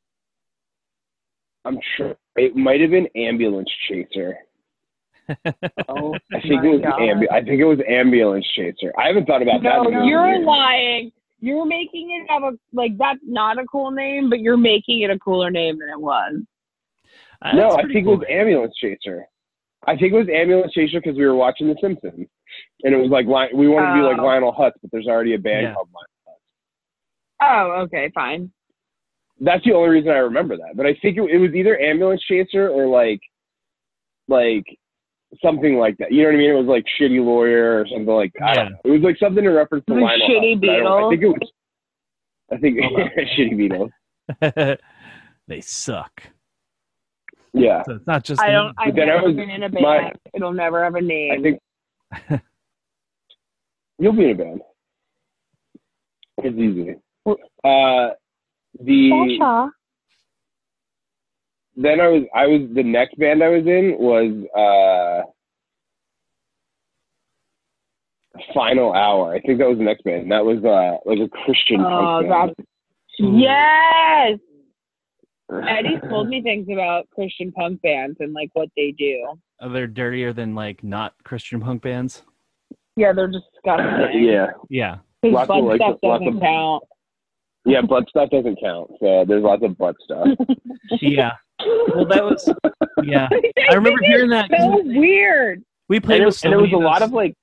[SPEAKER 5] I'm sure it might have been Ambulance Chaser.
[SPEAKER 4] Oh,
[SPEAKER 5] I think
[SPEAKER 4] my
[SPEAKER 5] it was
[SPEAKER 4] God.
[SPEAKER 5] ambu- I think it was Ambulance Chaser. I haven't thought about that.
[SPEAKER 4] No,
[SPEAKER 5] in a
[SPEAKER 4] you're
[SPEAKER 5] years.
[SPEAKER 4] lying. You're making it have a like that's not a cool name, but you're making it a cooler name than it was.
[SPEAKER 2] That's
[SPEAKER 5] No, I
[SPEAKER 2] pretty
[SPEAKER 5] think
[SPEAKER 2] cool,
[SPEAKER 5] it was
[SPEAKER 2] man.
[SPEAKER 5] Ambulance Chaser. I think it was Ambulance Chaser because we were watching The Simpsons, and it was like Li- we wanted to be like
[SPEAKER 4] Oh.
[SPEAKER 5] Lionel Hutz, but there's already a band
[SPEAKER 2] Yeah.
[SPEAKER 5] called Lionel Hutz.
[SPEAKER 4] Oh, okay, fine.
[SPEAKER 5] That's the only reason I remember that. But I think it, it was either Ambulance Chaser or like, like something like that. You know what I mean? It was like Shitty Lawyer or something like that. I don't
[SPEAKER 2] Yeah.
[SPEAKER 5] know. It was like something in reference to
[SPEAKER 4] The
[SPEAKER 5] Lionel
[SPEAKER 4] Shitty
[SPEAKER 5] Hutz. but I, don't- I
[SPEAKER 4] Beatles?
[SPEAKER 5] think it was. I think
[SPEAKER 2] Oh, wow.
[SPEAKER 5] Shitty Beatles.
[SPEAKER 2] They suck.
[SPEAKER 5] Yeah,
[SPEAKER 2] So it's not just.
[SPEAKER 4] I
[SPEAKER 2] the
[SPEAKER 4] don't.
[SPEAKER 2] name.
[SPEAKER 4] I've
[SPEAKER 5] then I
[SPEAKER 4] never
[SPEAKER 5] was-
[SPEAKER 4] been in a band.
[SPEAKER 5] my-
[SPEAKER 4] It'll never have a name.
[SPEAKER 5] I think you'll be in a band. It's easy. Uh, the
[SPEAKER 4] Sasha.
[SPEAKER 5] then I was I was the next band I was in was uh, Final Hour. I think that was the next band. That was uh, like a Christian
[SPEAKER 4] Oh,
[SPEAKER 5] punk band.
[SPEAKER 4] that's yes. Eddie told me things about Christian punk bands and like what they do.
[SPEAKER 2] Are they dirtier than like not Christian punk bands?
[SPEAKER 4] Yeah, they're disgusting.
[SPEAKER 5] yeah,
[SPEAKER 2] Yeah.
[SPEAKER 4] His
[SPEAKER 5] Lots of,
[SPEAKER 4] butt
[SPEAKER 5] like,
[SPEAKER 4] stuff
[SPEAKER 5] lots
[SPEAKER 4] doesn't
[SPEAKER 5] of-
[SPEAKER 4] count.
[SPEAKER 5] yeah. Butt stuff doesn't count. So there's lots of butt stuff.
[SPEAKER 2] Yeah. Well, that was. Yeah. I remember hearing that. 'cause
[SPEAKER 4] So
[SPEAKER 2] we-
[SPEAKER 4] weird.
[SPEAKER 2] We played
[SPEAKER 5] and
[SPEAKER 2] with
[SPEAKER 5] it,
[SPEAKER 2] so
[SPEAKER 5] and it was
[SPEAKER 2] many
[SPEAKER 5] a
[SPEAKER 2] of
[SPEAKER 5] lot
[SPEAKER 2] those-
[SPEAKER 5] of like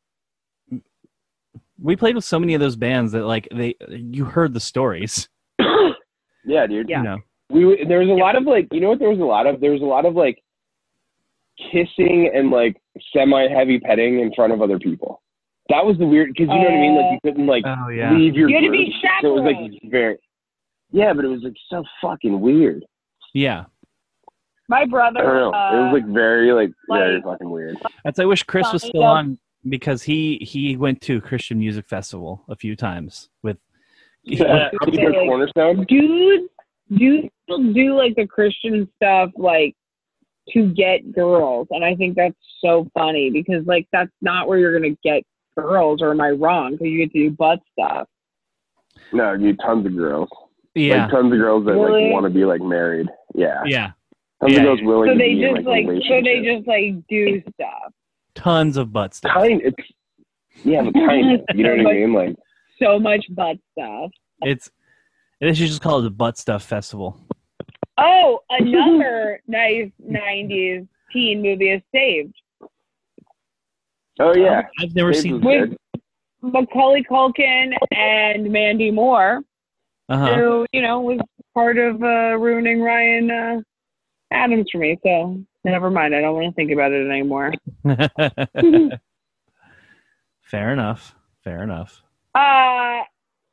[SPEAKER 2] We played with so many of those bands that like they you heard the stories.
[SPEAKER 5] yeah, dude.
[SPEAKER 4] Yeah.
[SPEAKER 2] You know.
[SPEAKER 5] We there was a lot of like you know what there was a lot of there was a lot of like kissing and like semi heavy petting in front of other people. That was the weird because you know what I mean. Like you couldn't like
[SPEAKER 2] Oh yeah.
[SPEAKER 5] leave your
[SPEAKER 4] You had to
[SPEAKER 5] group.
[SPEAKER 4] be
[SPEAKER 5] So it was like
[SPEAKER 4] chaperoned.
[SPEAKER 5] very yeah, but it was like so fucking weird.
[SPEAKER 2] Yeah.
[SPEAKER 4] My
[SPEAKER 5] I
[SPEAKER 4] brother.
[SPEAKER 5] don't know.
[SPEAKER 4] Uh,
[SPEAKER 5] it was like very like, very
[SPEAKER 4] like-
[SPEAKER 5] fucking weird.
[SPEAKER 2] That's I wish Chris was
[SPEAKER 4] Funny
[SPEAKER 2] still
[SPEAKER 4] though.
[SPEAKER 2] on because he he went to a Christian music festival a few times with.
[SPEAKER 5] Yeah,
[SPEAKER 4] Like-
[SPEAKER 5] Cornerstone.
[SPEAKER 4] dudes, dudes will do like the Christian stuff like to get girls, and I think that's so funny because like that's not where you're gonna get girls, or am I wrong? Because you get to do butt stuff.
[SPEAKER 5] No, you tons of girls.
[SPEAKER 2] Yeah.
[SPEAKER 5] Like tons of girls that
[SPEAKER 4] Really?
[SPEAKER 5] like want to be like married. Yeah.
[SPEAKER 2] Yeah.
[SPEAKER 5] Tons
[SPEAKER 2] Yeah.
[SPEAKER 5] of girls willing
[SPEAKER 4] So
[SPEAKER 5] to
[SPEAKER 4] they
[SPEAKER 5] be in
[SPEAKER 4] just
[SPEAKER 5] like,
[SPEAKER 4] like, so they
[SPEAKER 5] relationships.
[SPEAKER 4] just like do stuff.
[SPEAKER 2] Tons of butt stuff.
[SPEAKER 5] kind it's yeah, but kind of. You know what I mean? Like
[SPEAKER 4] So much butt stuff.
[SPEAKER 2] It's. They should just call it the Butt Stuff Festival.
[SPEAKER 4] Oh, another nice nineties teen movie is Saved.
[SPEAKER 5] oh yeah.
[SPEAKER 2] I've never
[SPEAKER 5] Saved
[SPEAKER 2] seen.
[SPEAKER 5] was
[SPEAKER 4] With
[SPEAKER 5] good.
[SPEAKER 4] Macaulay Culkin and Mandy Moore,
[SPEAKER 2] Uh huh.
[SPEAKER 4] who, you know, was part of uh, ruining Ryan uh, Adams for me. So never mind. I don't want to think about it anymore.
[SPEAKER 2] Fair enough. Fair enough.
[SPEAKER 4] Uh,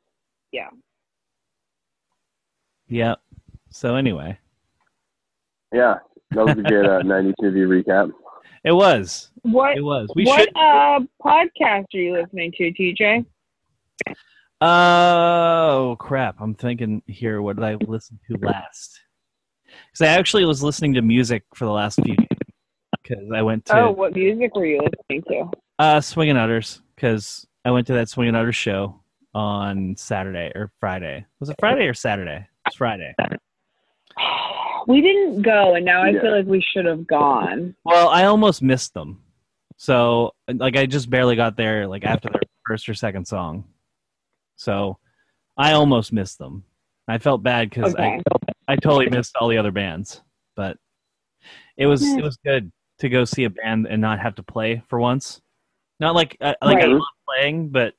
[SPEAKER 2] Yeah. So anyway,
[SPEAKER 5] Yeah. That was a good uh, nineties movie recap.
[SPEAKER 2] it was.
[SPEAKER 4] what
[SPEAKER 2] It was. We
[SPEAKER 4] what
[SPEAKER 2] should.
[SPEAKER 4] uh podcast are you listening to, T J?
[SPEAKER 2] Oh crap! I'm thinking here. What did I listen to last? Because I actually was listening to music for the last few. Because I went to
[SPEAKER 4] Oh, what music were you listening to?
[SPEAKER 2] uh, Swingin' Utters. Because I went to that Swingin' Utters show on Saturday or Friday. Was it Friday or Saturday? It's Friday.
[SPEAKER 4] We didn't go, and now I
[SPEAKER 5] Yeah.
[SPEAKER 4] feel like we should have gone.
[SPEAKER 2] Well, I almost missed them. So, like, I just barely got there, like, after their first or second song. So, I almost missed them. I felt bad because
[SPEAKER 4] Okay.
[SPEAKER 2] I, I totally missed all the other bands. But it was it was good to go see a band and not have to play for once. Not like uh, like I
[SPEAKER 4] Right.
[SPEAKER 2] love playing, but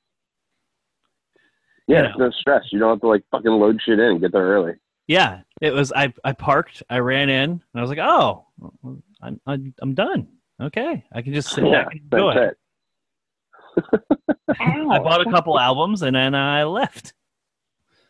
[SPEAKER 5] Yeah,
[SPEAKER 2] You
[SPEAKER 5] it's no stress. You don't have to like fucking load shit in and get there early.
[SPEAKER 2] yeah, it was. I I parked, I ran in, and I was like, oh, I'm I'm, I'm done. Okay, I can just sit
[SPEAKER 5] Yeah,
[SPEAKER 2] back and enjoy
[SPEAKER 5] that's
[SPEAKER 2] it.
[SPEAKER 5] it.
[SPEAKER 2] I bought a couple albums and then I left.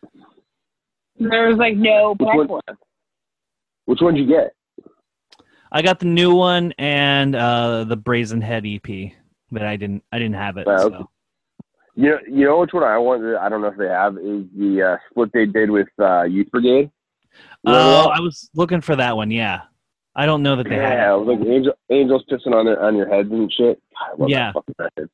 [SPEAKER 4] There was like no
[SPEAKER 5] Which
[SPEAKER 4] prep
[SPEAKER 5] one-
[SPEAKER 4] work.
[SPEAKER 5] Which one did you get?
[SPEAKER 2] I got the new one and uh, the Brazen Head E P, but I didn't. I didn't have it.
[SPEAKER 5] Well,
[SPEAKER 2] so.
[SPEAKER 5] You know, you know which one I want? I don't know if they have is the uh, split they did with uh, Youth Brigade.
[SPEAKER 2] Oh, I was looking for that one. Yeah, I don't know that they
[SPEAKER 5] yeah,
[SPEAKER 2] had.
[SPEAKER 5] Yeah, it was like angel, angels pissing on their on your heads and shit. I love
[SPEAKER 2] Yeah.
[SPEAKER 5] that fucking record.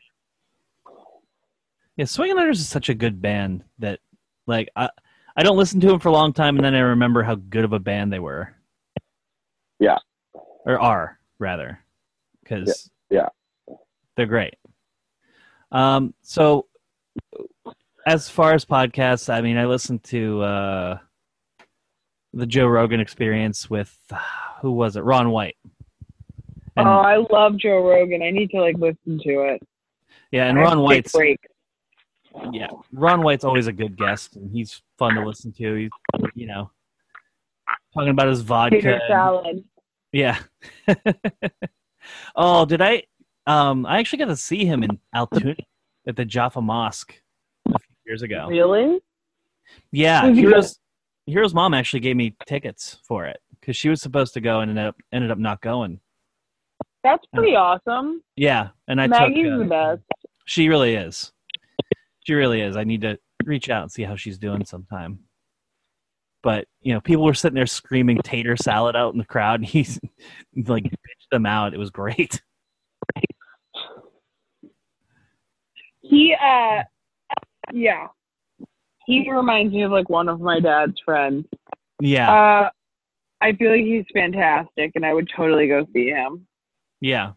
[SPEAKER 2] Yeah, Swingin' Utters is such a good band that, like, I I don't listen to them for a long time, and then I remember how good of a band they were.
[SPEAKER 5] Yeah.
[SPEAKER 2] Or are, rather. Because
[SPEAKER 5] yeah. yeah.
[SPEAKER 2] they're great. Um, so, as far as podcasts, I mean, I listened to uh, the Joe Rogan Experience with, uh, who was it? Ron White. And,
[SPEAKER 4] oh, I love Joe Rogan. I need to, like, listen to it.
[SPEAKER 2] Yeah, and
[SPEAKER 4] I
[SPEAKER 2] Ron White's...
[SPEAKER 4] break.
[SPEAKER 2] Yeah, Ron White's always a good guest, and he's fun to listen to. He's, you know, talking about his vodka.
[SPEAKER 4] Peter salad.
[SPEAKER 2] And, yeah. Oh, did I? Um, I actually got to see him in Altoona at the Jaffa Mosque a few years ago.
[SPEAKER 4] Really?
[SPEAKER 2] Yeah, Hero's, Hero's mom actually gave me tickets for it because she was supposed to go and ended up ended up not going.
[SPEAKER 4] That's pretty awesome.
[SPEAKER 2] Yeah, and I
[SPEAKER 4] Maggie's
[SPEAKER 2] took. Uh,
[SPEAKER 4] the best.
[SPEAKER 2] She really is. She really is. I need to reach out and see how she's doing sometime. But, you know, people were sitting there screaming tater salad out in the crowd, and he's like pitched them out. It was great.
[SPEAKER 4] He, uh, yeah. He reminds me of, like, one of my dad's friends.
[SPEAKER 2] Yeah.
[SPEAKER 4] Uh, I feel like he's fantastic, and I would totally go see him.
[SPEAKER 2] Yeah.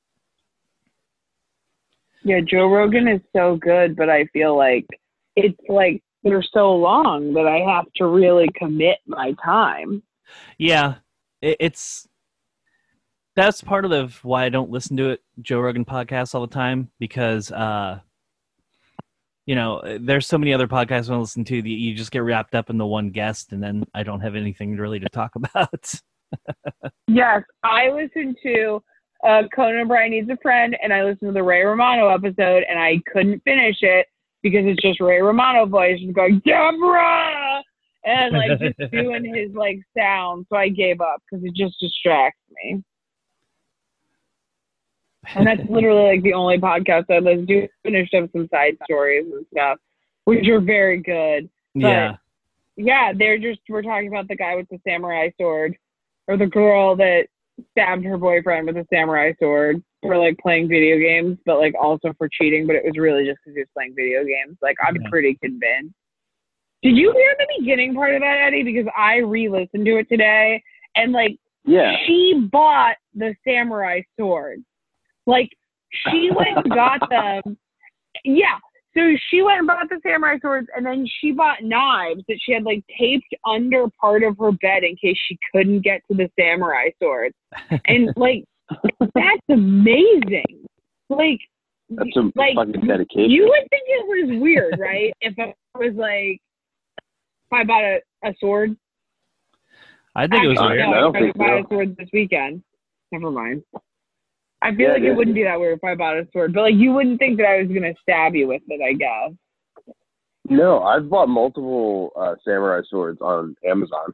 [SPEAKER 4] Yeah, Joe Rogan is so good, but I feel like it's like they're so long that I have to really commit my time.
[SPEAKER 2] Yeah, it, it's that's part of the why I don't listen to it Joe Rogan podcasts all the time because uh, you know there's so many other podcasts I want to listen to that you just get wrapped up in the one guest, and then I don't have anything really to talk about.
[SPEAKER 4] Yes, I listen to. Uh, Conan O'Brien Needs a Friend, and I listened to the Ray Romano episode, and I couldn't finish it because it's just Ray Romano voice just going, Deborah! And, like, just doing his, like, sound. So I gave up because it just distracts me. And that's literally, like, the only podcast I listen to. Finished up some side stories and stuff, which are very good. But,
[SPEAKER 2] yeah.
[SPEAKER 4] Yeah, they're just, we're talking about the guy with the samurai sword, or the girl that stabbed her boyfriend with a samurai sword for like playing video games, but like also for cheating, but it was really just because he was playing video games. Like, I'm yeah. pretty convinced. Did you hear the beginning part of that, Eddie? Because I re-listened to it today, and like,
[SPEAKER 5] yeah,
[SPEAKER 4] she bought the samurai sword. Like, she went and got them. Yeah. So she went and bought the samurai swords, and then she bought knives that she had like taped under part of her bed in case she couldn't get to the samurai swords. And like, that's amazing. Like,
[SPEAKER 5] that's some
[SPEAKER 4] like,
[SPEAKER 5] fucking dedication.
[SPEAKER 4] You would think it was weird, right? If it was like, if I bought a, a sword.
[SPEAKER 2] I think it was
[SPEAKER 4] Actually,
[SPEAKER 2] weird.
[SPEAKER 4] No,
[SPEAKER 5] I don't
[SPEAKER 4] if
[SPEAKER 5] think
[SPEAKER 4] I bought
[SPEAKER 5] so.
[SPEAKER 4] a sword this weekend. Never mind. I feel
[SPEAKER 5] Yeah,
[SPEAKER 4] like
[SPEAKER 5] yeah.
[SPEAKER 4] it wouldn't be that weird if I bought a sword, but like you wouldn't think that I was gonna stab you with it, I guess.
[SPEAKER 5] No, I've bought multiple uh, samurai swords on Amazon.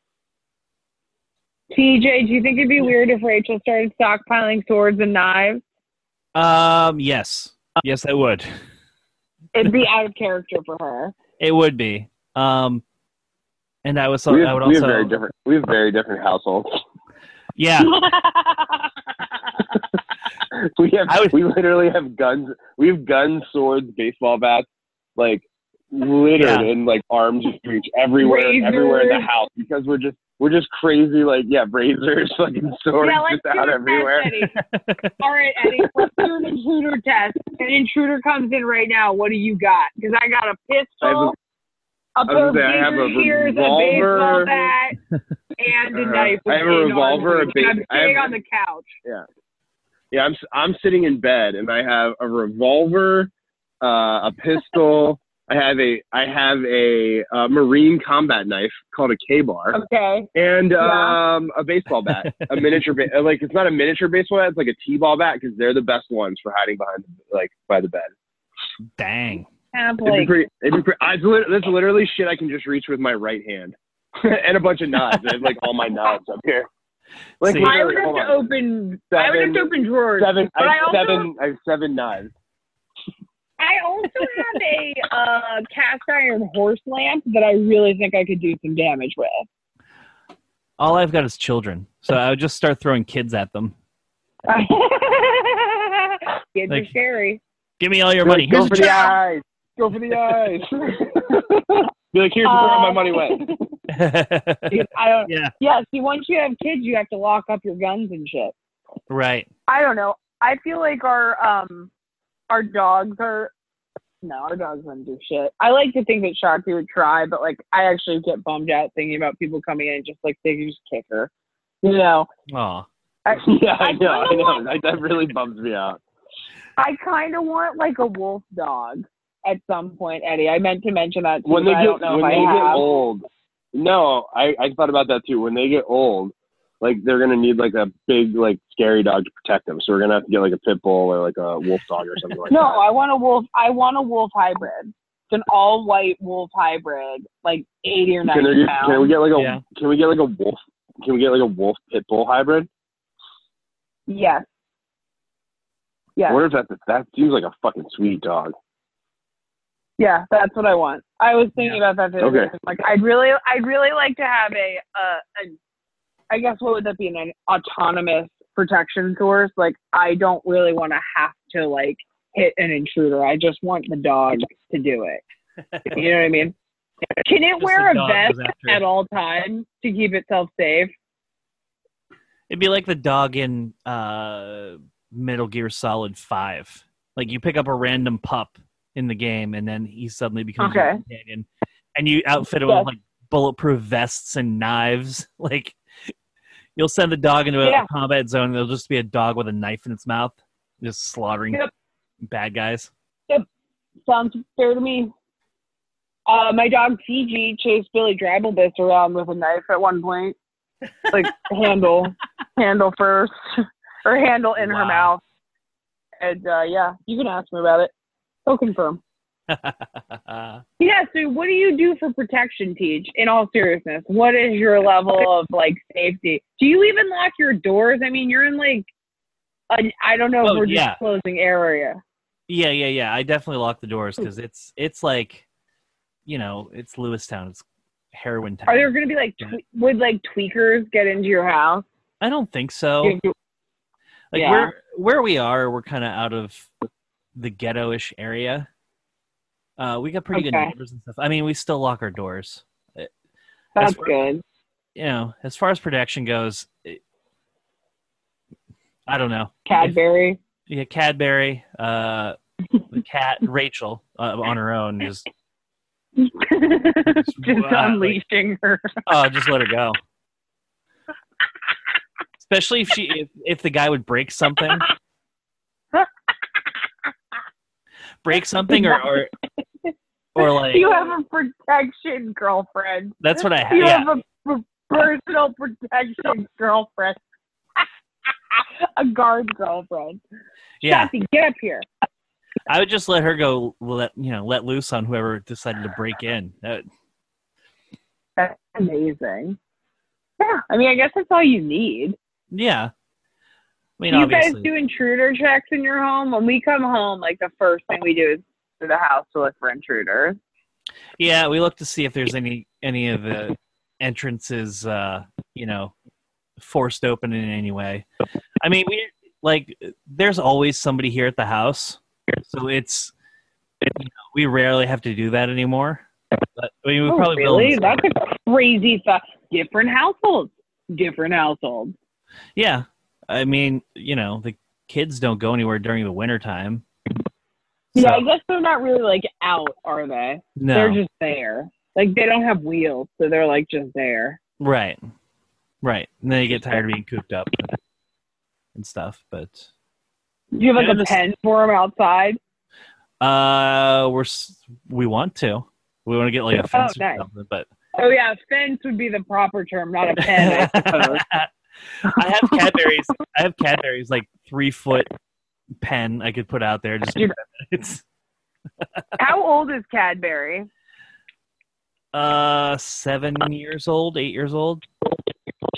[SPEAKER 4] T J, do you think it'd be weird if Rachel started stockpiling swords and knives?
[SPEAKER 2] Um, yes, yes, I would.
[SPEAKER 4] It'd be out of character for her.
[SPEAKER 2] It would be. Um, and I was.
[SPEAKER 5] We have,
[SPEAKER 2] I would
[SPEAKER 5] we
[SPEAKER 2] also.
[SPEAKER 5] have very different. We have very different households.
[SPEAKER 2] Yeah.
[SPEAKER 5] we have.
[SPEAKER 2] I would-
[SPEAKER 5] We literally have guns. We have guns, swords, baseball bats, like littered
[SPEAKER 2] Yeah.
[SPEAKER 5] in like arms reach everywhere,
[SPEAKER 4] Razors.
[SPEAKER 5] everywhere in the house because we're just we're just crazy. Like yeah, razors, fucking swords,
[SPEAKER 4] Yeah, let's
[SPEAKER 5] just
[SPEAKER 4] do
[SPEAKER 5] out
[SPEAKER 4] a
[SPEAKER 5] everywhere.
[SPEAKER 4] test, Eddie. All right, Eddie, let's do an intruder test. An intruder comes in right now. What do you got? Because I got a pistol, a
[SPEAKER 5] I
[SPEAKER 4] pair
[SPEAKER 5] was
[SPEAKER 4] of
[SPEAKER 5] gonna say, I have a
[SPEAKER 4] razor shears, a
[SPEAKER 5] revolver.
[SPEAKER 4] baseball bat, and a
[SPEAKER 5] Uh,
[SPEAKER 4] knife.
[SPEAKER 5] I have a
[SPEAKER 4] with
[SPEAKER 5] revolver,
[SPEAKER 4] arms.
[SPEAKER 5] a ba-
[SPEAKER 4] I'm
[SPEAKER 5] I have
[SPEAKER 4] sitting
[SPEAKER 5] a-
[SPEAKER 4] on the couch.
[SPEAKER 5] Yeah. Yeah, I'm I'm sitting in bed and I have a revolver, uh, a pistol. I have a I have a, uh marine combat knife called a K-bar,
[SPEAKER 4] Okay.
[SPEAKER 5] and
[SPEAKER 4] Yeah.
[SPEAKER 5] um, a baseball bat, a miniature ba- like it's not a miniature baseball bat, it's like a T-ball bat because they're the best ones for hiding behind like by the bed.
[SPEAKER 2] Dang.
[SPEAKER 4] Have
[SPEAKER 5] It'd be
[SPEAKER 4] like
[SPEAKER 5] pretty. It'd be pretty. I, it's lit- that's literally shit I can just reach with my right hand, and a bunch of knives. I have like all my knives up here. Like
[SPEAKER 2] See,
[SPEAKER 4] I would
[SPEAKER 5] literally,
[SPEAKER 4] have
[SPEAKER 5] hold
[SPEAKER 4] to
[SPEAKER 5] on.
[SPEAKER 4] open. I would have
[SPEAKER 5] Seven-
[SPEAKER 4] to open drawers.
[SPEAKER 5] Seven.
[SPEAKER 4] But
[SPEAKER 5] I
[SPEAKER 4] I
[SPEAKER 5] have
[SPEAKER 4] also,
[SPEAKER 5] seven. I have seven knives.
[SPEAKER 4] I also have a uh, cast iron horse lamp that I really think I could do some damage with.
[SPEAKER 2] all I've got is children, so I would just start throwing kids at them.
[SPEAKER 4] Kids
[SPEAKER 2] Like-
[SPEAKER 4] are scary.
[SPEAKER 2] Give me all your
[SPEAKER 5] Be
[SPEAKER 2] money.
[SPEAKER 5] like, go
[SPEAKER 2] Here's
[SPEAKER 5] for
[SPEAKER 2] a
[SPEAKER 5] the
[SPEAKER 2] child.
[SPEAKER 5] eyes. Go for the eyes. Be like, here's where all my money went.
[SPEAKER 4] Dude, I don't.
[SPEAKER 2] Yeah,
[SPEAKER 4] Yeah. See, once you have kids, you have to lock up your guns and shit.
[SPEAKER 2] right.
[SPEAKER 4] I don't know. I feel like our um our dogs are no, our dogs wouldn't do shit. I like to think that Shakti would try, but like I actually get bummed out thinking about people coming in and just like they could just kick her. You know.
[SPEAKER 2] Aw.
[SPEAKER 4] I,
[SPEAKER 5] Yeah, I know. I
[SPEAKER 4] kinda
[SPEAKER 5] know.
[SPEAKER 4] want-
[SPEAKER 5] That, that really bums me out.
[SPEAKER 4] I kind of want like a wolf dog at some point, Eddie. I meant to mention that too,
[SPEAKER 5] When they
[SPEAKER 4] but I
[SPEAKER 5] get
[SPEAKER 4] don't know
[SPEAKER 5] when
[SPEAKER 4] if
[SPEAKER 5] they
[SPEAKER 4] I
[SPEAKER 5] get
[SPEAKER 4] have.
[SPEAKER 5] old, no, I I thought about that too. When they get old, like they're gonna need like a big like scary dog to protect them. So we're gonna have to get like a pit bull or like a wolf dog or something like
[SPEAKER 4] No,
[SPEAKER 5] that.
[SPEAKER 4] I want a wolf. I want a wolf hybrid. It's an all white wolf hybrid, like eighty or
[SPEAKER 5] Can,
[SPEAKER 4] ninety
[SPEAKER 5] there,
[SPEAKER 4] pounds.
[SPEAKER 5] can we get like a
[SPEAKER 2] Yeah.
[SPEAKER 5] can we get like a wolf? Can we get like a wolf pit bull hybrid?
[SPEAKER 4] Yes.
[SPEAKER 5] I
[SPEAKER 4] Yes.
[SPEAKER 5] wonder if that that seems like a fucking sweet dog.
[SPEAKER 4] Yeah, that's what I want. I was thinking
[SPEAKER 2] Yeah.
[SPEAKER 4] about that. The other
[SPEAKER 5] Okay.
[SPEAKER 4] day. Like, I'd really, I'd really like to have a, uh, a, I guess what would that be? An autonomous protection source. Like, I don't really want to have to like hit an intruder. I just want the dog to do it. You know what I mean? Can it
[SPEAKER 2] Just
[SPEAKER 4] wear
[SPEAKER 2] the
[SPEAKER 4] a
[SPEAKER 2] dog
[SPEAKER 4] vest
[SPEAKER 2] goes after
[SPEAKER 4] at
[SPEAKER 2] it.
[SPEAKER 4] all times to keep itself safe?
[SPEAKER 2] It'd be like the dog in uh, Metal Gear Solid five. Like you pick up a random pup in the game, and then he suddenly becomes your
[SPEAKER 4] Okay.
[SPEAKER 2] companion, and you outfit him
[SPEAKER 4] Yes.
[SPEAKER 2] with like bulletproof vests and knives. Like you'll send the dog into a
[SPEAKER 4] Yeah.
[SPEAKER 2] combat zone, and there'll just be a dog with a knife in its mouth, just slaughtering
[SPEAKER 4] Yep.
[SPEAKER 2] bad guys.
[SPEAKER 4] Sounds fair to me. Uh, my dog T G chased Billy Drabblebiss around with a knife at one point, like handle, handle first, or handle in her
[SPEAKER 2] Wow.
[SPEAKER 4] mouth. And uh, yeah, you can ask me about it. He'll confirm. Yeah. So, what do you do for protection, Teach? In all seriousness, what is your level of like safety? Do you even lock your doors? I mean, you're in like, an, I don't know if
[SPEAKER 2] Oh,
[SPEAKER 4] we're
[SPEAKER 2] yeah.
[SPEAKER 4] disclosing area.
[SPEAKER 2] Yeah, yeah, yeah. I definitely lock the doors because it's it's like, you know, it's Lewistown. It's heroin town.
[SPEAKER 4] Are there going to be like twe- would like tweakers get into your house?
[SPEAKER 2] I don't think so.
[SPEAKER 4] Give you-
[SPEAKER 2] Like
[SPEAKER 4] Yeah.
[SPEAKER 2] where where we are, we're kind of out of the ghetto-ish area. Uh, we got pretty good
[SPEAKER 4] Okay.
[SPEAKER 2] neighbors and stuff. I mean, we still lock our doors.
[SPEAKER 4] That's
[SPEAKER 2] far-
[SPEAKER 4] good.
[SPEAKER 2] You know, as far as protection goes, it, I don't know.
[SPEAKER 4] Cadbury.
[SPEAKER 2] If- yeah, Cadbury, uh, the cat Rachel uh, on her own just
[SPEAKER 4] Just
[SPEAKER 2] Wow,
[SPEAKER 4] unleashing her.
[SPEAKER 2] oh, just let her go. Especially if she if, if the guy would break something. Break something or or, or like
[SPEAKER 4] You have a protection girlfriend.
[SPEAKER 2] that's what I have.
[SPEAKER 4] You
[SPEAKER 2] Yeah.
[SPEAKER 4] have a p- personal protection girlfriend. A guard girlfriend.
[SPEAKER 2] Yeah.
[SPEAKER 4] Shakti, get up here.
[SPEAKER 2] I would just let her go let you know, let loose on whoever decided to break in. That,
[SPEAKER 4] That's amazing. Yeah, I mean, I guess that's all you need.
[SPEAKER 2] yeah. I mean
[SPEAKER 4] You
[SPEAKER 2] obviously.
[SPEAKER 4] guys do intruder checks in your home? When we come home, like the first thing we do is to the house to look for intruders.
[SPEAKER 2] Yeah, we look to see if there's any any of the entrances uh, you know, forced open in any way. I mean, we like there's always somebody here at the house. So it's you know, we rarely have to do that anymore. But I mean, we
[SPEAKER 4] Oh,
[SPEAKER 2] probably will.
[SPEAKER 4] really?
[SPEAKER 2] in the
[SPEAKER 4] That's a crazy thought. Different households. Different households.
[SPEAKER 2] Yeah. I mean, you know, the kids don't go anywhere during the wintertime.
[SPEAKER 4] Yeah, I
[SPEAKER 2] So,
[SPEAKER 4] guess they're not really like out, are they?
[SPEAKER 2] no.
[SPEAKER 4] They're just there. Like they don't have wheels, so they're like just there.
[SPEAKER 2] Right. Right. And then you get tired of being cooped up and stuff. But
[SPEAKER 4] Do you have like
[SPEAKER 2] Yeah,
[SPEAKER 4] a
[SPEAKER 2] this-
[SPEAKER 4] pen for them outside?
[SPEAKER 2] uh, we're s- we want to. We want to get like a fence or
[SPEAKER 4] nice.
[SPEAKER 2] something. But
[SPEAKER 4] Oh yeah, fence would be the proper term, not a pen, I suppose.
[SPEAKER 2] I have Cadbury's. I have Cadbury's like three foot pen I could put out there. Just
[SPEAKER 4] Dude.
[SPEAKER 2] it's
[SPEAKER 4] How old is Cadbury?
[SPEAKER 2] uh seven years old, eight years old.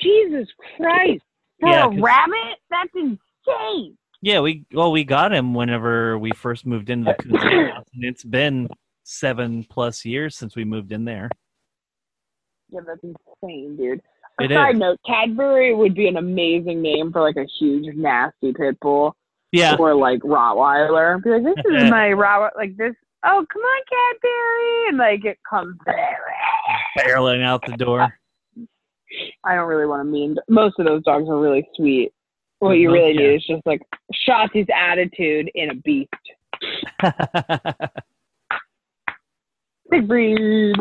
[SPEAKER 4] Jesus Christ. For
[SPEAKER 2] Yeah,
[SPEAKER 4] a
[SPEAKER 2] 'cause-
[SPEAKER 4] rabbit? That's insane.
[SPEAKER 2] Yeah, we well we got him whenever we first moved into the Coons house, and it's been seven plus years since we moved in there.
[SPEAKER 4] Yeah, that's insane, dude. A
[SPEAKER 2] It
[SPEAKER 4] side
[SPEAKER 2] is.
[SPEAKER 4] note, Cadbury would be an amazing name for like a huge, nasty pit bull.
[SPEAKER 2] Yeah,
[SPEAKER 4] Or like Rottweiler. Be like, this is my Rottweiler. Like this, oh, come on, Cadbury. And like it comes.
[SPEAKER 2] barreling out the door.
[SPEAKER 4] I don't really want to mean. Most of those dogs are really sweet. What you
[SPEAKER 2] Mhm,
[SPEAKER 4] really
[SPEAKER 2] yeah.
[SPEAKER 4] need is just like Shotzi's attitude in a beast. Big breed.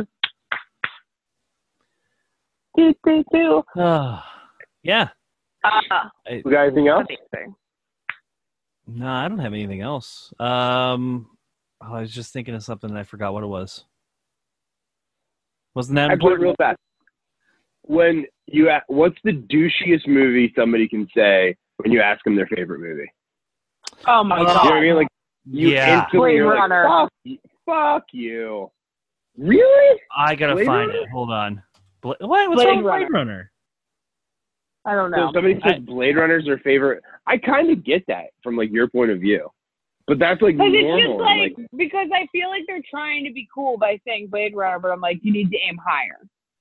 [SPEAKER 4] Do, do, do.
[SPEAKER 2] Oh, yeah.
[SPEAKER 4] Uh,
[SPEAKER 2] I,
[SPEAKER 5] We got anything else?
[SPEAKER 4] amazing.
[SPEAKER 2] no, I don't have anything else. Um, oh, I was just thinking of something and I forgot what it was. Wasn't that
[SPEAKER 5] I put it
[SPEAKER 2] important?
[SPEAKER 5] real fast. When you a- what's the douchiest movie somebody can say when you ask them their favorite movie?
[SPEAKER 4] Oh my
[SPEAKER 2] Oh,
[SPEAKER 5] You know
[SPEAKER 4] god.
[SPEAKER 5] what I mean? Like you
[SPEAKER 2] Yeah.
[SPEAKER 5] instantly
[SPEAKER 4] Blade
[SPEAKER 5] are like,
[SPEAKER 4] Runner.
[SPEAKER 5] fuck, you- fuck you. Really?
[SPEAKER 2] I gotta
[SPEAKER 5] Blade
[SPEAKER 2] find
[SPEAKER 5] Runner?
[SPEAKER 2] it. Hold on. Bla- what? What's
[SPEAKER 4] Blade
[SPEAKER 2] wrong with
[SPEAKER 4] Runner.
[SPEAKER 2] Blade Runner?
[SPEAKER 4] I don't
[SPEAKER 5] So
[SPEAKER 4] know.
[SPEAKER 5] if somebody says
[SPEAKER 2] I-
[SPEAKER 5] Blade Runner's their favorite, I kind of get that from like your point of view, but that's like
[SPEAKER 4] Because it's
[SPEAKER 5] normal.
[SPEAKER 4] just
[SPEAKER 5] I'm
[SPEAKER 4] like, because I feel like they're trying to be cool by saying Blade Runner, but I'm like, you need to aim higher.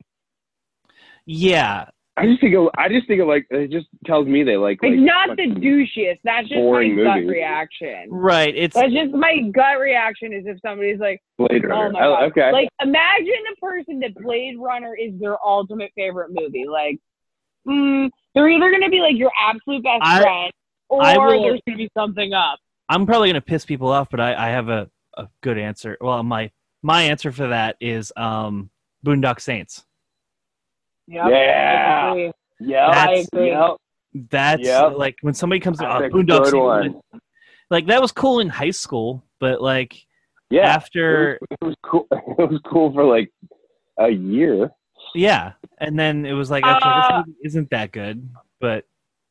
[SPEAKER 2] Yeah.
[SPEAKER 5] I just think, of, I just think of like it just tells me they like.
[SPEAKER 4] It's
[SPEAKER 5] like,
[SPEAKER 4] not the
[SPEAKER 5] fucking-
[SPEAKER 4] douchiest. That's just my
[SPEAKER 5] boring
[SPEAKER 4] gut
[SPEAKER 5] movies.
[SPEAKER 4] reaction.
[SPEAKER 2] Right. It's
[SPEAKER 4] That's just my gut reaction is if somebody's like,
[SPEAKER 5] Blade
[SPEAKER 4] oh
[SPEAKER 5] Runner.
[SPEAKER 4] my god.
[SPEAKER 5] okay.
[SPEAKER 4] Like, imagine a person that Blade Runner is their ultimate favorite movie. Like, mm, they're either going to be like your absolute best
[SPEAKER 2] I-
[SPEAKER 4] friend or
[SPEAKER 2] I will-
[SPEAKER 4] there's going to be something up.
[SPEAKER 2] I'm probably gonna piss people off, but I, I have a, a good answer. Well, my my answer for that is um, Boondock Saints.
[SPEAKER 4] Yep,
[SPEAKER 5] Yeah.
[SPEAKER 4] I agree.
[SPEAKER 5] yeah.
[SPEAKER 4] I
[SPEAKER 2] That's-
[SPEAKER 4] agree.
[SPEAKER 5] Yep.
[SPEAKER 2] That's
[SPEAKER 5] Yep.
[SPEAKER 2] like when somebody comes to
[SPEAKER 5] That's
[SPEAKER 2] oh,
[SPEAKER 5] a
[SPEAKER 2] Boondock
[SPEAKER 5] good
[SPEAKER 2] Saints.
[SPEAKER 5] one.
[SPEAKER 2] Like that was cool in high school, but like
[SPEAKER 5] Yeah.
[SPEAKER 2] after
[SPEAKER 5] It was, it was cool. It was cool for like a year.
[SPEAKER 2] yeah, and then it was like okay,
[SPEAKER 4] Uh,
[SPEAKER 2] this movie isn't that good, but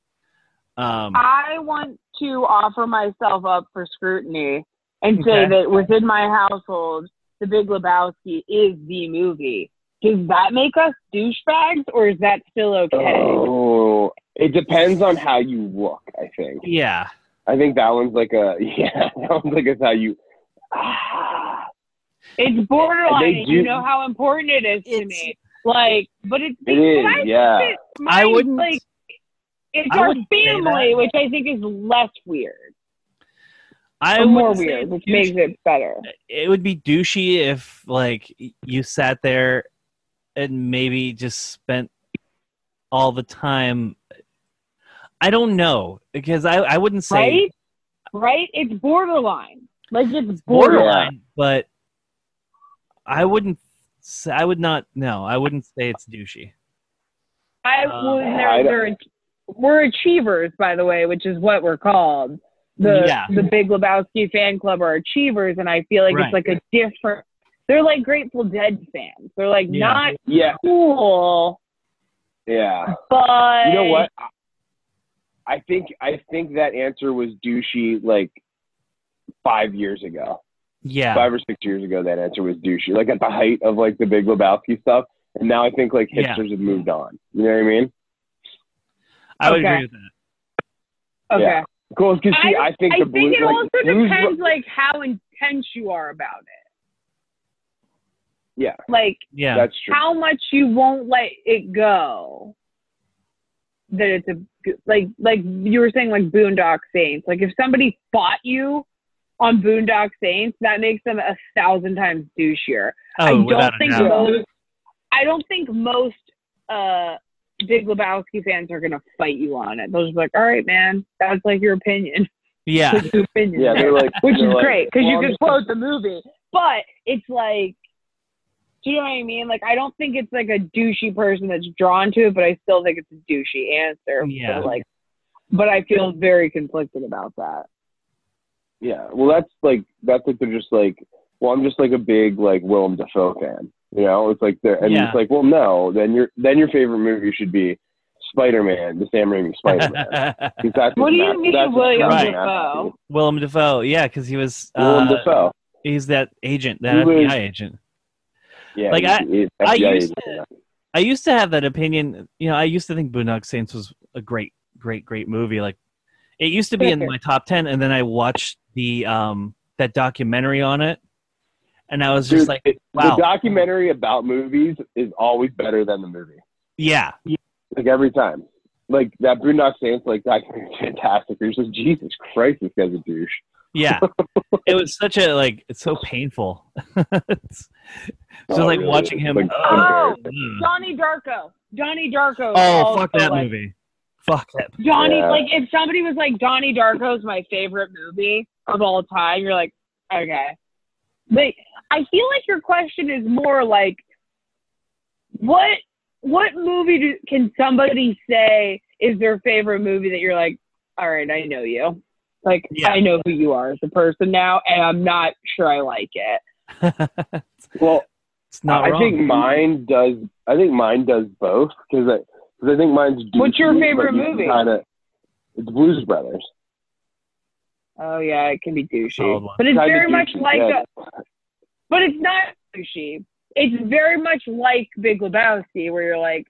[SPEAKER 2] um,
[SPEAKER 4] I want to offer myself up for scrutiny and say
[SPEAKER 2] Okay.
[SPEAKER 4] that within my household, The Big Lebowski is the movie. Does that make us douchebags, or is that still okay?
[SPEAKER 5] Oh, it depends on how you look. I think.
[SPEAKER 2] yeah,
[SPEAKER 5] I think that one's like a yeah. That one's like it's how you. Ah,
[SPEAKER 4] It's borderline.
[SPEAKER 5] They
[SPEAKER 4] and
[SPEAKER 5] do-
[SPEAKER 4] You know how important it is to
[SPEAKER 2] It's-
[SPEAKER 4] me. Like, but it's
[SPEAKER 5] it is.
[SPEAKER 4] but I
[SPEAKER 5] Yeah.
[SPEAKER 4] think that
[SPEAKER 2] I
[SPEAKER 4] mine,
[SPEAKER 2] wouldn't-
[SPEAKER 4] like. It's
[SPEAKER 2] I
[SPEAKER 4] our
[SPEAKER 2] wouldn't say
[SPEAKER 4] family,
[SPEAKER 2] that.
[SPEAKER 4] which I think is less weird,
[SPEAKER 2] I
[SPEAKER 4] or more
[SPEAKER 2] wouldn't say
[SPEAKER 4] weird,
[SPEAKER 2] it's
[SPEAKER 4] which
[SPEAKER 2] douchey.
[SPEAKER 4] makes it better.
[SPEAKER 2] It would be douchey if like you sat there and maybe just spent all the time. I don't know because I, I wouldn't say
[SPEAKER 4] Right? Right? It's borderline. Like it's borderline.
[SPEAKER 2] borderline, but I wouldn't. Say, I would not. No, I wouldn't say it's douchey.
[SPEAKER 4] I
[SPEAKER 2] Uh,
[SPEAKER 4] well,
[SPEAKER 5] I
[SPEAKER 4] they're,
[SPEAKER 5] don't-
[SPEAKER 4] they're, we're achievers, by the way, which is what we're called. The
[SPEAKER 2] Yeah.
[SPEAKER 4] the Big Lebowski fan club are achievers, and I feel like
[SPEAKER 2] Right.
[SPEAKER 4] it's like a different. They're like Grateful Dead fans. They're like
[SPEAKER 2] Yeah.
[SPEAKER 4] not
[SPEAKER 5] Yeah.
[SPEAKER 4] cool,
[SPEAKER 5] Yeah.
[SPEAKER 4] but
[SPEAKER 5] You know what? I think I think that answer was douchey like five years ago.
[SPEAKER 2] Yeah,
[SPEAKER 5] Five or six years ago, that answer was douchey. Like at the height of like the Big Lebowski stuff, and now I think like
[SPEAKER 2] Yeah.
[SPEAKER 5] hipsters have moved on. You know what I mean?
[SPEAKER 2] I would
[SPEAKER 4] Okay.
[SPEAKER 2] agree with that.
[SPEAKER 4] Okay.
[SPEAKER 5] Yeah. Cool. Because see, I, think
[SPEAKER 4] I
[SPEAKER 5] the
[SPEAKER 4] think
[SPEAKER 5] blue,
[SPEAKER 4] it
[SPEAKER 5] like,
[SPEAKER 4] also
[SPEAKER 5] Blues-
[SPEAKER 4] depends like how intense you are about it.
[SPEAKER 5] Yeah,
[SPEAKER 4] Like
[SPEAKER 2] Yeah,
[SPEAKER 5] that's true.
[SPEAKER 4] how much you won't let it go. That it's a like like you were saying like Boondock Saints. Like if somebody fought you on Boondock Saints, that makes them a thousand times douchier.
[SPEAKER 2] oh,
[SPEAKER 4] I
[SPEAKER 2] without
[SPEAKER 4] don't
[SPEAKER 2] a
[SPEAKER 4] think
[SPEAKER 2] doubt.
[SPEAKER 4] most. I don't think most uh, Big Lebowski fans are gonna fight you on it. They'll just be like, all right, man, that's like your opinion.
[SPEAKER 2] Yeah,
[SPEAKER 4] That's your opinion.
[SPEAKER 5] Yeah, they're like,
[SPEAKER 4] Which
[SPEAKER 5] they're
[SPEAKER 4] is
[SPEAKER 5] like,
[SPEAKER 4] great because you
[SPEAKER 5] well,
[SPEAKER 4] can quote the movie. But it's like, do you know what I mean? Like, I don't think it's like a douchey person that's drawn to it, but I still think it's a douchey answer.
[SPEAKER 2] Yeah.
[SPEAKER 4] So, like, but I feel very conflicted about that.
[SPEAKER 5] Yeah, well, that's like that's like they're just like, well, I'm just like a big like Willem Dafoe fan. You know, it's like they're and
[SPEAKER 2] Yeah.
[SPEAKER 5] it's like, well, no, then your then your favorite movie should be Spider-Man, the Sam Raimi Spider-Man. 'Cause that's
[SPEAKER 4] What do
[SPEAKER 5] his
[SPEAKER 4] you
[SPEAKER 5] ma-
[SPEAKER 4] mean,
[SPEAKER 5] that's his
[SPEAKER 4] William
[SPEAKER 5] masterpiece.
[SPEAKER 4] Dafoe?
[SPEAKER 2] Willem Dafoe. Yeah, because he was
[SPEAKER 5] Willem
[SPEAKER 2] uh,
[SPEAKER 5] Dafoe.
[SPEAKER 2] he's that agent, that
[SPEAKER 5] He
[SPEAKER 2] F B I
[SPEAKER 5] was-
[SPEAKER 2] agent.
[SPEAKER 5] Yeah,
[SPEAKER 2] Like,
[SPEAKER 5] he's-
[SPEAKER 2] I-
[SPEAKER 5] he's
[SPEAKER 2] I
[SPEAKER 5] F B I
[SPEAKER 2] used
[SPEAKER 5] agent.
[SPEAKER 2] to- I used to have that opinion. You know, I used to think Boondock Saints was a great, great, great movie. Like, it used to be in my top ten, and then I watched the um that documentary on it, and I was just
[SPEAKER 5] Dude,
[SPEAKER 2] like,
[SPEAKER 5] it-
[SPEAKER 2] wow,
[SPEAKER 5] the documentary about movies is always better than the movie.
[SPEAKER 2] yeah,
[SPEAKER 5] Like every time. Like that Boondock Saints like documentary is fantastic. You're just Jesus Christ, this guy's a douche.
[SPEAKER 2] yeah. It was such a like, it's so painful. it's just
[SPEAKER 5] Oh,
[SPEAKER 2] like
[SPEAKER 5] really?
[SPEAKER 2] watching him.
[SPEAKER 5] Like,
[SPEAKER 4] Oh,
[SPEAKER 2] ugh.
[SPEAKER 4] Donnie Darko. Donnie Darko. is
[SPEAKER 2] Oh,
[SPEAKER 4] also,
[SPEAKER 2] fuck that
[SPEAKER 4] like,
[SPEAKER 2] movie. Fuck that.
[SPEAKER 4] Donnie,
[SPEAKER 5] Yeah.
[SPEAKER 4] like if somebody was like Donnie Darko's my favorite movie of all time, you're like, okay. But I feel like your question is more like, what what movie do, can somebody say is their favorite movie that you're like, all right, I know you. Like,
[SPEAKER 2] Yeah.
[SPEAKER 4] I know who you are as a person now, and I'm not sure I like it.
[SPEAKER 5] Well,
[SPEAKER 2] It's not
[SPEAKER 5] I
[SPEAKER 2] wrong.
[SPEAKER 5] think mine does. I think mine does both because I, cause I think mine's.
[SPEAKER 4] What's your
[SPEAKER 5] douchey,
[SPEAKER 4] favorite
[SPEAKER 5] but you can
[SPEAKER 4] movie?
[SPEAKER 5] Kinda, it's Blues Brothers.
[SPEAKER 4] Oh yeah, it can be douchey,
[SPEAKER 2] Solid one.
[SPEAKER 4] but it's
[SPEAKER 5] Kinda
[SPEAKER 4] very much
[SPEAKER 5] douchey,
[SPEAKER 4] like
[SPEAKER 5] yeah.
[SPEAKER 4] a. But it's not douchey. It's very much like Big Lebowski, where you're like,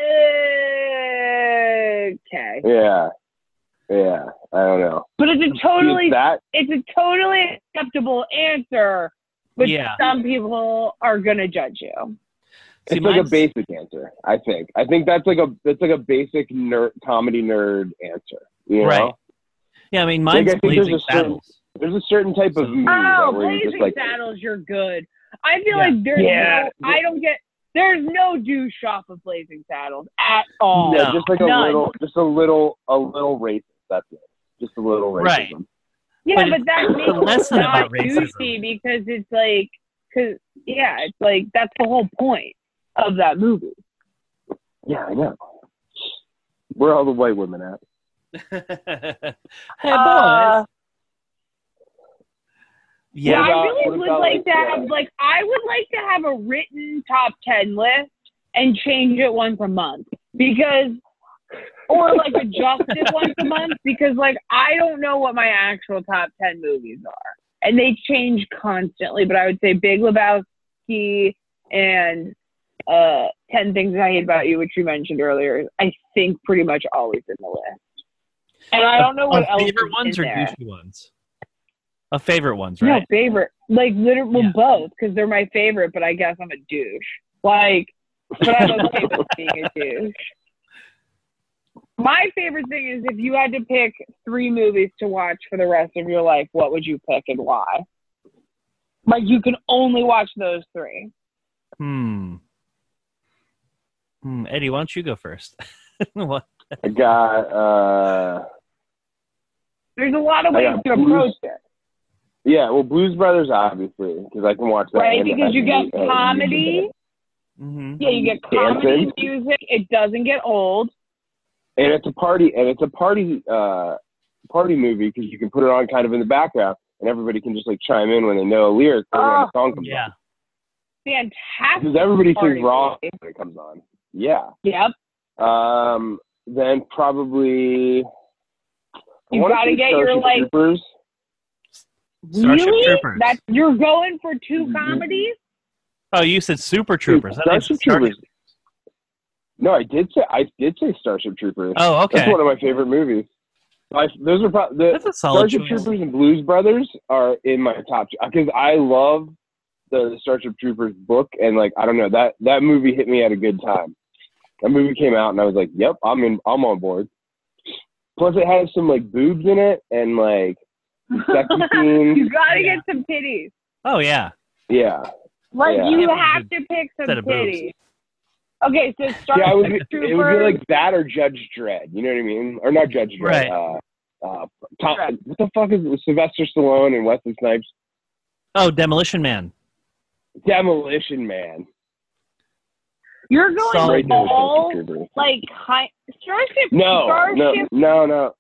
[SPEAKER 4] eh, okay,
[SPEAKER 5] Yeah, yeah. I don't know.
[SPEAKER 4] but it's a totally,
[SPEAKER 5] It's that.
[SPEAKER 4] it's a totally acceptable answer. But
[SPEAKER 2] Yeah.
[SPEAKER 4] some people are gonna judge you.
[SPEAKER 2] See,
[SPEAKER 5] It's like a
[SPEAKER 2] mine's-
[SPEAKER 5] basic answer. I think. I think that's like a. That's like a basic nerd comedy nerd answer. You know?
[SPEAKER 2] Right. Yeah, I mean,
[SPEAKER 5] Like,
[SPEAKER 2] mine's
[SPEAKER 5] I think there's
[SPEAKER 2] Blazing
[SPEAKER 5] a certain-
[SPEAKER 2] Saddles.
[SPEAKER 5] There's a certain type of
[SPEAKER 2] So-
[SPEAKER 5] movie
[SPEAKER 4] Oh,
[SPEAKER 5] that where you're
[SPEAKER 4] Blazing
[SPEAKER 5] just like.
[SPEAKER 4] Saddles, you're good. I feel
[SPEAKER 2] Yeah.
[SPEAKER 4] like there's
[SPEAKER 5] Yeah.
[SPEAKER 4] no, I don't get, there's no douche off of Blazing Saddles at all.
[SPEAKER 5] Yeah,
[SPEAKER 2] No.
[SPEAKER 5] just like a
[SPEAKER 4] None.
[SPEAKER 5] little, just a little, a little racist. That's it. Just a little racism.
[SPEAKER 2] Right.
[SPEAKER 4] Yeah,
[SPEAKER 2] But
[SPEAKER 4] but,
[SPEAKER 2] it's
[SPEAKER 4] that
[SPEAKER 2] the
[SPEAKER 4] makes it
[SPEAKER 2] lesson
[SPEAKER 4] not
[SPEAKER 2] about racism.
[SPEAKER 4] douchey because it's like, cause yeah, it's like that's the whole point of that movie.
[SPEAKER 5] Yeah, I know. Where are all the white women at?
[SPEAKER 2] Hey, boys.
[SPEAKER 4] Uh,
[SPEAKER 2] yeah.
[SPEAKER 4] yeah,
[SPEAKER 5] What
[SPEAKER 4] I
[SPEAKER 5] about-
[SPEAKER 4] really
[SPEAKER 5] what
[SPEAKER 4] would
[SPEAKER 5] about,
[SPEAKER 4] like
[SPEAKER 5] like,
[SPEAKER 4] to have
[SPEAKER 5] uh,
[SPEAKER 4] like I would like to have a written top ten list and change it once a month because, or like adjust it once a month because like I don't know what my actual top ten movies are and they change constantly. But I would say Big Lebowski and uh, ten Things I Hate About You, which you mentioned earlier, I think pretty much always in the list. And I don't know what
[SPEAKER 2] Of
[SPEAKER 4] else
[SPEAKER 2] favorite
[SPEAKER 4] is
[SPEAKER 2] ones
[SPEAKER 4] in
[SPEAKER 2] or
[SPEAKER 4] there.
[SPEAKER 2] douchey ones? Of favorite ones, right?
[SPEAKER 4] No, favorite. Like, literally, well,
[SPEAKER 2] Yeah.
[SPEAKER 4] both, because they're my favorite, but I guess I'm a douche. Like, but I'm okay with being a douche. My favorite thing is if you had to pick three movies to watch for the rest of your life, what would you pick and why? Like, you can only watch those three.
[SPEAKER 2] Hmm. Hmm. Eddie, why don't you go first? What?
[SPEAKER 5] I got. uh
[SPEAKER 4] There's a lot of
[SPEAKER 5] I
[SPEAKER 4] ways
[SPEAKER 5] got
[SPEAKER 4] to
[SPEAKER 5] Blues-
[SPEAKER 4] approach it,
[SPEAKER 5] Yeah, well, Blues Brothers, obviously, because I can watch that.
[SPEAKER 4] right?
[SPEAKER 5] and
[SPEAKER 4] Because you
[SPEAKER 5] have
[SPEAKER 4] get
[SPEAKER 5] mu- uh,
[SPEAKER 4] comedy.
[SPEAKER 2] Mm-hmm.
[SPEAKER 4] Yeah, you get comedy,
[SPEAKER 5] Dancing.
[SPEAKER 4] music. It doesn't get old.
[SPEAKER 5] and it's a party, and it's a party, uh party movie because you can put it on kind of in the background, and everybody can just like chime in when they know a lyric or when
[SPEAKER 4] Oh,
[SPEAKER 5] the song comes
[SPEAKER 2] Yeah.
[SPEAKER 5] on.
[SPEAKER 4] Fantastic.
[SPEAKER 5] Because everybody
[SPEAKER 4] party
[SPEAKER 5] sings wrong
[SPEAKER 4] movie.
[SPEAKER 5] when it comes on. Yeah.
[SPEAKER 4] Yep.
[SPEAKER 5] Um. Then probably. I
[SPEAKER 4] You
[SPEAKER 5] wanna
[SPEAKER 4] gotta
[SPEAKER 5] say
[SPEAKER 4] get your,
[SPEAKER 5] Starship
[SPEAKER 4] like-
[SPEAKER 5] Troopers.
[SPEAKER 2] Starship
[SPEAKER 4] Really?
[SPEAKER 2] Troopers.
[SPEAKER 4] That's you're going for two
[SPEAKER 5] Mhm.
[SPEAKER 4] comedies?
[SPEAKER 2] Oh, you said Super Troopers. I think
[SPEAKER 5] Starship
[SPEAKER 2] it's Starship-
[SPEAKER 5] Troopers. No, I did say I did say Starship Troopers.
[SPEAKER 2] Oh,
[SPEAKER 5] That's
[SPEAKER 2] okay.
[SPEAKER 5] one of my favorite movies. My, those are pro- the
[SPEAKER 2] That's a solid
[SPEAKER 5] Starship
[SPEAKER 2] choice.
[SPEAKER 5] Troopers and Blues Brothers are in my top because I love the Starship Troopers book and like I don't know that that movie hit me at a good time. That movie came out and I was like, "Yep, I'm in. I'm on board." Plus, it has some like boobs in it and like sexy scenes.
[SPEAKER 4] You gotta
[SPEAKER 2] Yeah.
[SPEAKER 4] get some titties.
[SPEAKER 2] Oh, yeah.
[SPEAKER 5] Yeah,
[SPEAKER 4] Like
[SPEAKER 5] Yeah.
[SPEAKER 4] you
[SPEAKER 2] Yeah,
[SPEAKER 4] have
[SPEAKER 2] but
[SPEAKER 4] to pick some
[SPEAKER 2] set of boobs.
[SPEAKER 4] titties. Okay, so Starship
[SPEAKER 5] yeah. It would, be,
[SPEAKER 4] Troopers.
[SPEAKER 5] it would be like that or Judge Dredd. You know what I mean? Or not Judge Dredd.
[SPEAKER 2] Right.
[SPEAKER 5] Uh, uh, Tom,
[SPEAKER 4] Dredd.
[SPEAKER 5] what the fuck is it? Sylvester Stallone and Wesley Snipes?
[SPEAKER 2] Oh, Demolition Man.
[SPEAKER 5] Demolition Man.
[SPEAKER 4] You're going
[SPEAKER 2] Solid.
[SPEAKER 5] Right there with
[SPEAKER 4] all
[SPEAKER 5] Starship Troopers.
[SPEAKER 4] like high, Starship.
[SPEAKER 5] No, no,
[SPEAKER 4] Starship.
[SPEAKER 5] no, no.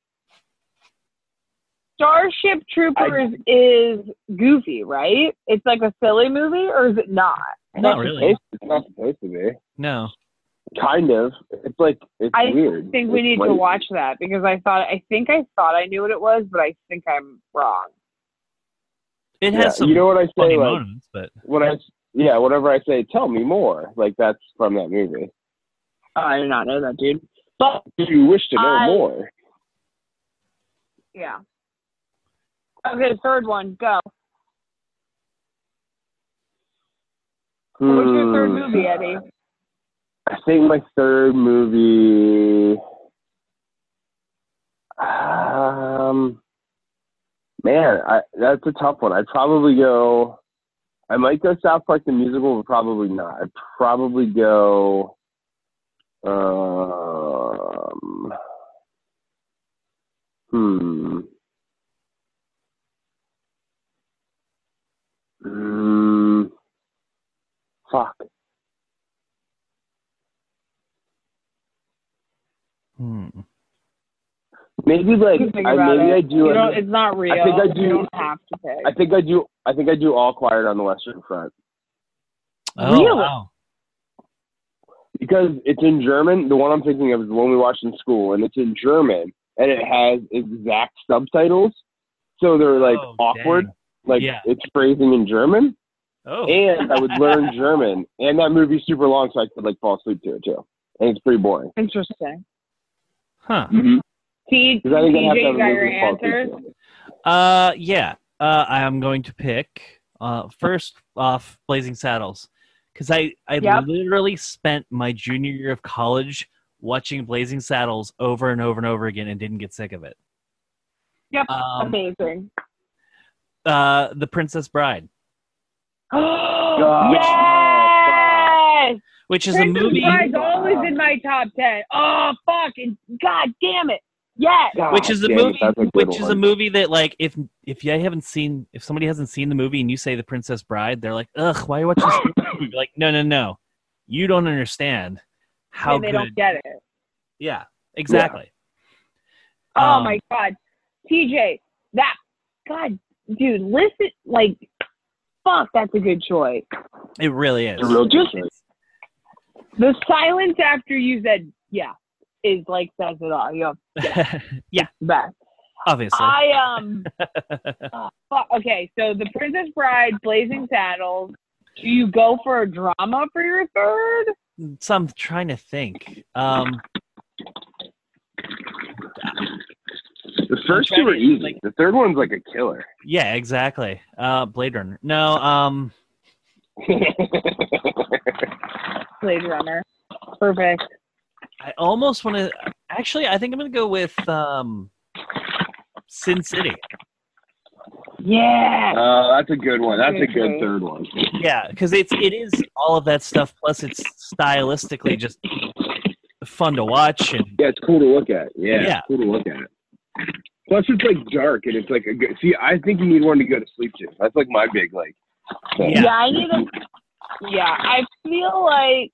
[SPEAKER 4] Starship Troopers is goofy, right? It's like a silly movie, or is it not?
[SPEAKER 5] It's
[SPEAKER 2] Not
[SPEAKER 5] not
[SPEAKER 2] really.
[SPEAKER 5] supposed- It's not supposed to be.
[SPEAKER 2] No.
[SPEAKER 5] Kind of. It's like it's
[SPEAKER 4] I
[SPEAKER 5] weird.
[SPEAKER 4] think we
[SPEAKER 5] It's
[SPEAKER 4] need to
[SPEAKER 5] like-
[SPEAKER 4] watch that because I thought I think I thought I knew what it was, but I think I'm wrong.
[SPEAKER 2] It
[SPEAKER 5] Yeah,
[SPEAKER 2] has some
[SPEAKER 5] you know what I say?
[SPEAKER 2] funny
[SPEAKER 5] Like
[SPEAKER 2] moments, but
[SPEAKER 5] when I yeah, whenever I say "tell me more," like that's from that movie.
[SPEAKER 4] Oh, I did not know that, dude. But
[SPEAKER 5] You wish to know
[SPEAKER 4] I-
[SPEAKER 5] more.
[SPEAKER 4] yeah. Okay, third one, go. What's your third
[SPEAKER 5] Hmm.
[SPEAKER 4] movie, Eddie?
[SPEAKER 5] I think my third movie. Um, man, I, that's a tough one. I'd probably go. I might go South Park the musical, but probably not. I'd probably go. Um. Hmm. Hmm. Fuck.
[SPEAKER 2] Hmm.
[SPEAKER 5] Maybe like
[SPEAKER 4] You think
[SPEAKER 5] I,
[SPEAKER 4] about
[SPEAKER 5] maybe
[SPEAKER 4] it.
[SPEAKER 5] I do.
[SPEAKER 4] You
[SPEAKER 5] like-
[SPEAKER 4] don't, it's not real.
[SPEAKER 5] I think I do-
[SPEAKER 4] You don't have to pick.
[SPEAKER 5] I think I do. I think I do All Quiet on the Western Front
[SPEAKER 2] Oh,
[SPEAKER 4] Really?
[SPEAKER 2] wow.
[SPEAKER 5] because it's in German. The one I'm thinking of is the one we watched in school, and it's in German, and it has exact subtitles, so they're like
[SPEAKER 2] Oh,
[SPEAKER 5] awkward,
[SPEAKER 2] dang.
[SPEAKER 5] like
[SPEAKER 2] Yeah.
[SPEAKER 5] it's phrasing in German,
[SPEAKER 2] Oh.
[SPEAKER 5] and I would learn German, and that movie's super long, so I could like fall asleep to it too, and it's pretty boring.
[SPEAKER 4] Interesting.
[SPEAKER 2] Huh.
[SPEAKER 5] Mm-hmm.
[SPEAKER 4] T-
[SPEAKER 5] Because I think I have
[SPEAKER 4] T J,
[SPEAKER 5] to have
[SPEAKER 4] you
[SPEAKER 5] a
[SPEAKER 4] got
[SPEAKER 5] movie
[SPEAKER 4] your
[SPEAKER 5] to fall asleep
[SPEAKER 4] answers?
[SPEAKER 5] to.
[SPEAKER 2] Uh, yeah. Uh, I am going to pick uh first off Blazing Saddles, because I I
[SPEAKER 4] Yep.
[SPEAKER 2] literally spent my junior year of college watching Blazing Saddles over and over and over again and didn't get sick of it.
[SPEAKER 4] Yep.
[SPEAKER 2] Um,
[SPEAKER 4] Amazing.
[SPEAKER 2] uh, The Princess Bride,
[SPEAKER 5] God.
[SPEAKER 4] Yes!
[SPEAKER 2] which is a
[SPEAKER 4] Princess
[SPEAKER 2] movie,
[SPEAKER 4] Bride's always in my top ten. Oh, fucking God damn it. Yes!
[SPEAKER 5] God
[SPEAKER 2] which is a
[SPEAKER 5] damn it,
[SPEAKER 2] movie,
[SPEAKER 5] that's a good
[SPEAKER 2] which is a
[SPEAKER 5] one.
[SPEAKER 2] movie that like if if you haven't seen, if somebody hasn't seen the movie and you say The Princess Bride, they're like, ugh, why are you watching this movie? You're like, no, no, no, you don't understand how
[SPEAKER 4] And they
[SPEAKER 2] good.
[SPEAKER 4] don't get it.
[SPEAKER 2] Yeah, exactly.
[SPEAKER 4] Oh
[SPEAKER 2] Um,
[SPEAKER 4] my God. T J, that, God, dude, listen, like, fuck, that's a good choice.
[SPEAKER 2] It really is.
[SPEAKER 5] It's a real good
[SPEAKER 4] Just-
[SPEAKER 5] choice.
[SPEAKER 4] The silence after you said, yeah, is like, says it all. You go,
[SPEAKER 2] yeah,
[SPEAKER 4] best.
[SPEAKER 2] obviously.
[SPEAKER 4] I, um, oh, fuck. Okay, so The Princess Bride, Blazing Saddles. Do you go for a drama for your third?
[SPEAKER 2] So I'm trying to think. Um,
[SPEAKER 5] The first
[SPEAKER 2] trying
[SPEAKER 5] two are
[SPEAKER 2] to,
[SPEAKER 5] easy.
[SPEAKER 2] like-
[SPEAKER 5] The third one's like a killer.
[SPEAKER 2] yeah, exactly. Uh, Blade Runner. No. Um,
[SPEAKER 4] Blade Runner. Perfect.
[SPEAKER 2] I almost want to. Actually, I think I'm going to go with um, Sin City.
[SPEAKER 4] Yeah.
[SPEAKER 5] Oh, that's a good one. That's a
[SPEAKER 4] Good
[SPEAKER 5] good
[SPEAKER 4] choice.
[SPEAKER 5] third one.
[SPEAKER 2] Yeah, because it's it is all of that stuff. Plus, it's stylistically just fun to watch, and
[SPEAKER 5] Yeah, it's cool to look at. Yeah,
[SPEAKER 2] Yeah.
[SPEAKER 5] it's cool to look at. Plus, it's like dark and it's like a good. See, I think you need one to go to sleep to. That's like my big like. thing.
[SPEAKER 2] Yeah.
[SPEAKER 4] Yeah, I need a. Yeah, I feel like.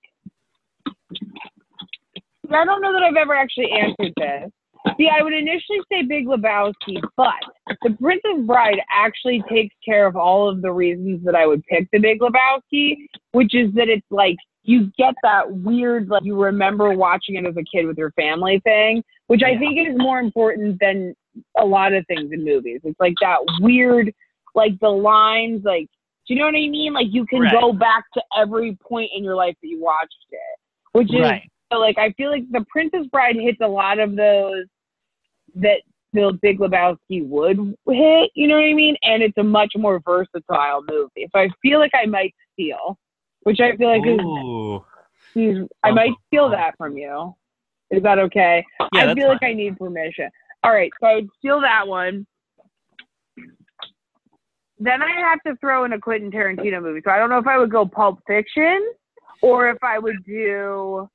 [SPEAKER 4] I don't know that I've ever actually answered this. See, I would initially say Big Lebowski, but The Princess Bride actually takes care of all of the reasons that I would pick The Big Lebowski, which is that it's like you get that weird, like you remember watching it as a kid with your family thing, which I
[SPEAKER 2] Yeah.
[SPEAKER 4] think is more important than a lot of things in movies. It's like that weird, like the lines, like, do you know what I mean? Like you can
[SPEAKER 2] Right.
[SPEAKER 4] go back to every point in your life that you watched it, which is
[SPEAKER 2] right.
[SPEAKER 4] so, like, I feel like The Princess Bride hits a lot of those that the Big Lebowski would hit, you know what I mean? And it's a much more versatile movie. So I feel like I might steal, which I feel like
[SPEAKER 2] Ooh.
[SPEAKER 4] is, is I might steal that from you. Is that okay?
[SPEAKER 2] Yeah,
[SPEAKER 4] I
[SPEAKER 2] that's
[SPEAKER 4] feel like
[SPEAKER 2] fine.
[SPEAKER 4] I need permission. All right, so I would steal that one. Then I have to throw in a Quentin Tarantino movie. So I don't know if I would go Pulp Fiction or if I would do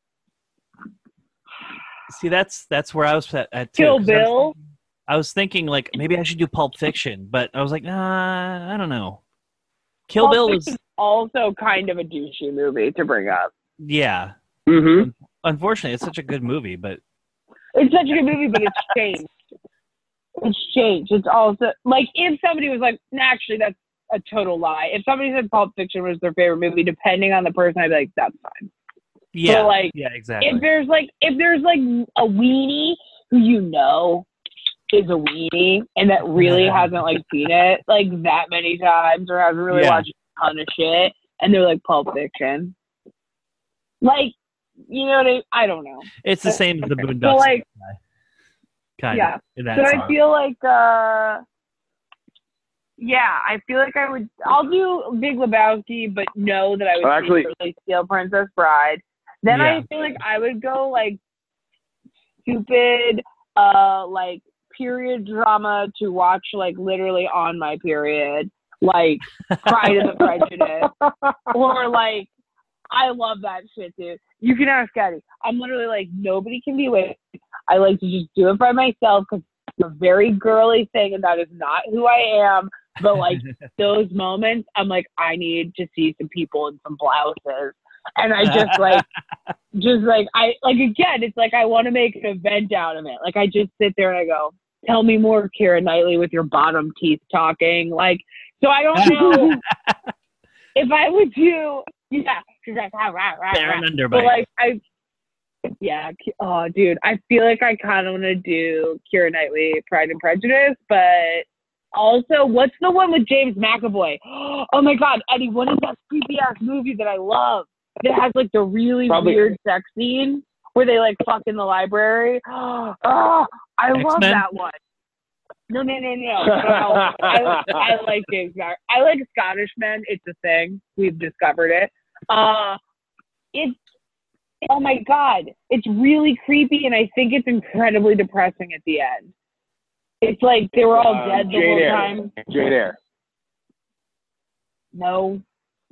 [SPEAKER 2] See, that's that's where I was at, at too.
[SPEAKER 4] Kill
[SPEAKER 2] 'cause I was
[SPEAKER 4] Bill.
[SPEAKER 2] thinking- I was thinking like maybe I should do Pulp Fiction, but I was like, nah, I don't know. Kill
[SPEAKER 4] Pulp
[SPEAKER 2] Bill
[SPEAKER 4] Fiction
[SPEAKER 2] was
[SPEAKER 4] is also kind of a douchey movie to bring up.
[SPEAKER 2] yeah.
[SPEAKER 5] Mm-hmm.
[SPEAKER 2] Unfortunately, it's such a good movie, but
[SPEAKER 4] It's such a good movie, but it's changed. It's changed. It's also like if somebody was like, nah, actually, that's a total lie. If somebody said Pulp Fiction was their favorite movie, depending on the person, I'd be like, that's fine.
[SPEAKER 2] yeah,
[SPEAKER 4] like,
[SPEAKER 2] yeah, exactly.
[SPEAKER 4] If there's like, if there's like a weenie who you know is a weenie and that really hasn't like seen it like that many times or hasn't really
[SPEAKER 2] Yeah.
[SPEAKER 4] watched a ton of shit, and they're like Pulp Fiction, like you know what I, I don't know.
[SPEAKER 2] It's the same as the Boondocks.
[SPEAKER 4] So like,
[SPEAKER 2] kind
[SPEAKER 4] yeah.
[SPEAKER 2] of. In that
[SPEAKER 4] So
[SPEAKER 2] sense.
[SPEAKER 4] I feel like, uh, yeah, I feel like I would. I'll do Big Lebowski, but know that I would
[SPEAKER 5] Oh, actually-
[SPEAKER 4] secretly steal Princess Bride. Then
[SPEAKER 2] Yeah.
[SPEAKER 4] I feel like I would go like stupid, uh, like period drama to watch like literally on my period, like Pride and the Prejudice, or like I love that shit, dude. You can ask Eddie. I'm literally like nobody can be with me. I like to just do it by myself because it's a very girly thing, and that is not who I am. But like those moments, I'm like, I need to see some people in some blouses. And I just like, just like, I like, again, it's like I want to make an event out of it. Like I just sit there and I go, tell me more, Keira Knightley, with your bottom teeth talking. Like, so I don't know if I would do, yeah, she's like, ah, rah, rah,
[SPEAKER 2] Baron
[SPEAKER 4] rah.
[SPEAKER 2] Underbite.
[SPEAKER 4] But like, I, yeah, oh, dude, I feel like I kind of want to do Keira Knightley, Pride and Prejudice, but also, what's the one with James McAvoy? Oh my God, Eddie, what is that creepy ass movie that I love? That has like the really
[SPEAKER 5] Probably-
[SPEAKER 4] weird sex scene where they like fuck in the library. Oh, I love
[SPEAKER 2] X-Men?
[SPEAKER 4] that one. No, no, no, no. no I, I like James Mac. I like Scottish men. It's a thing. We've discovered it. Uh, it's oh my God, it's really creepy, and I think it's incredibly depressing at the end. It's like they were all
[SPEAKER 5] Um,
[SPEAKER 4] dead the
[SPEAKER 5] Jane
[SPEAKER 4] whole
[SPEAKER 5] Eyre.
[SPEAKER 4] time.
[SPEAKER 5] Jane Eyre.
[SPEAKER 4] No,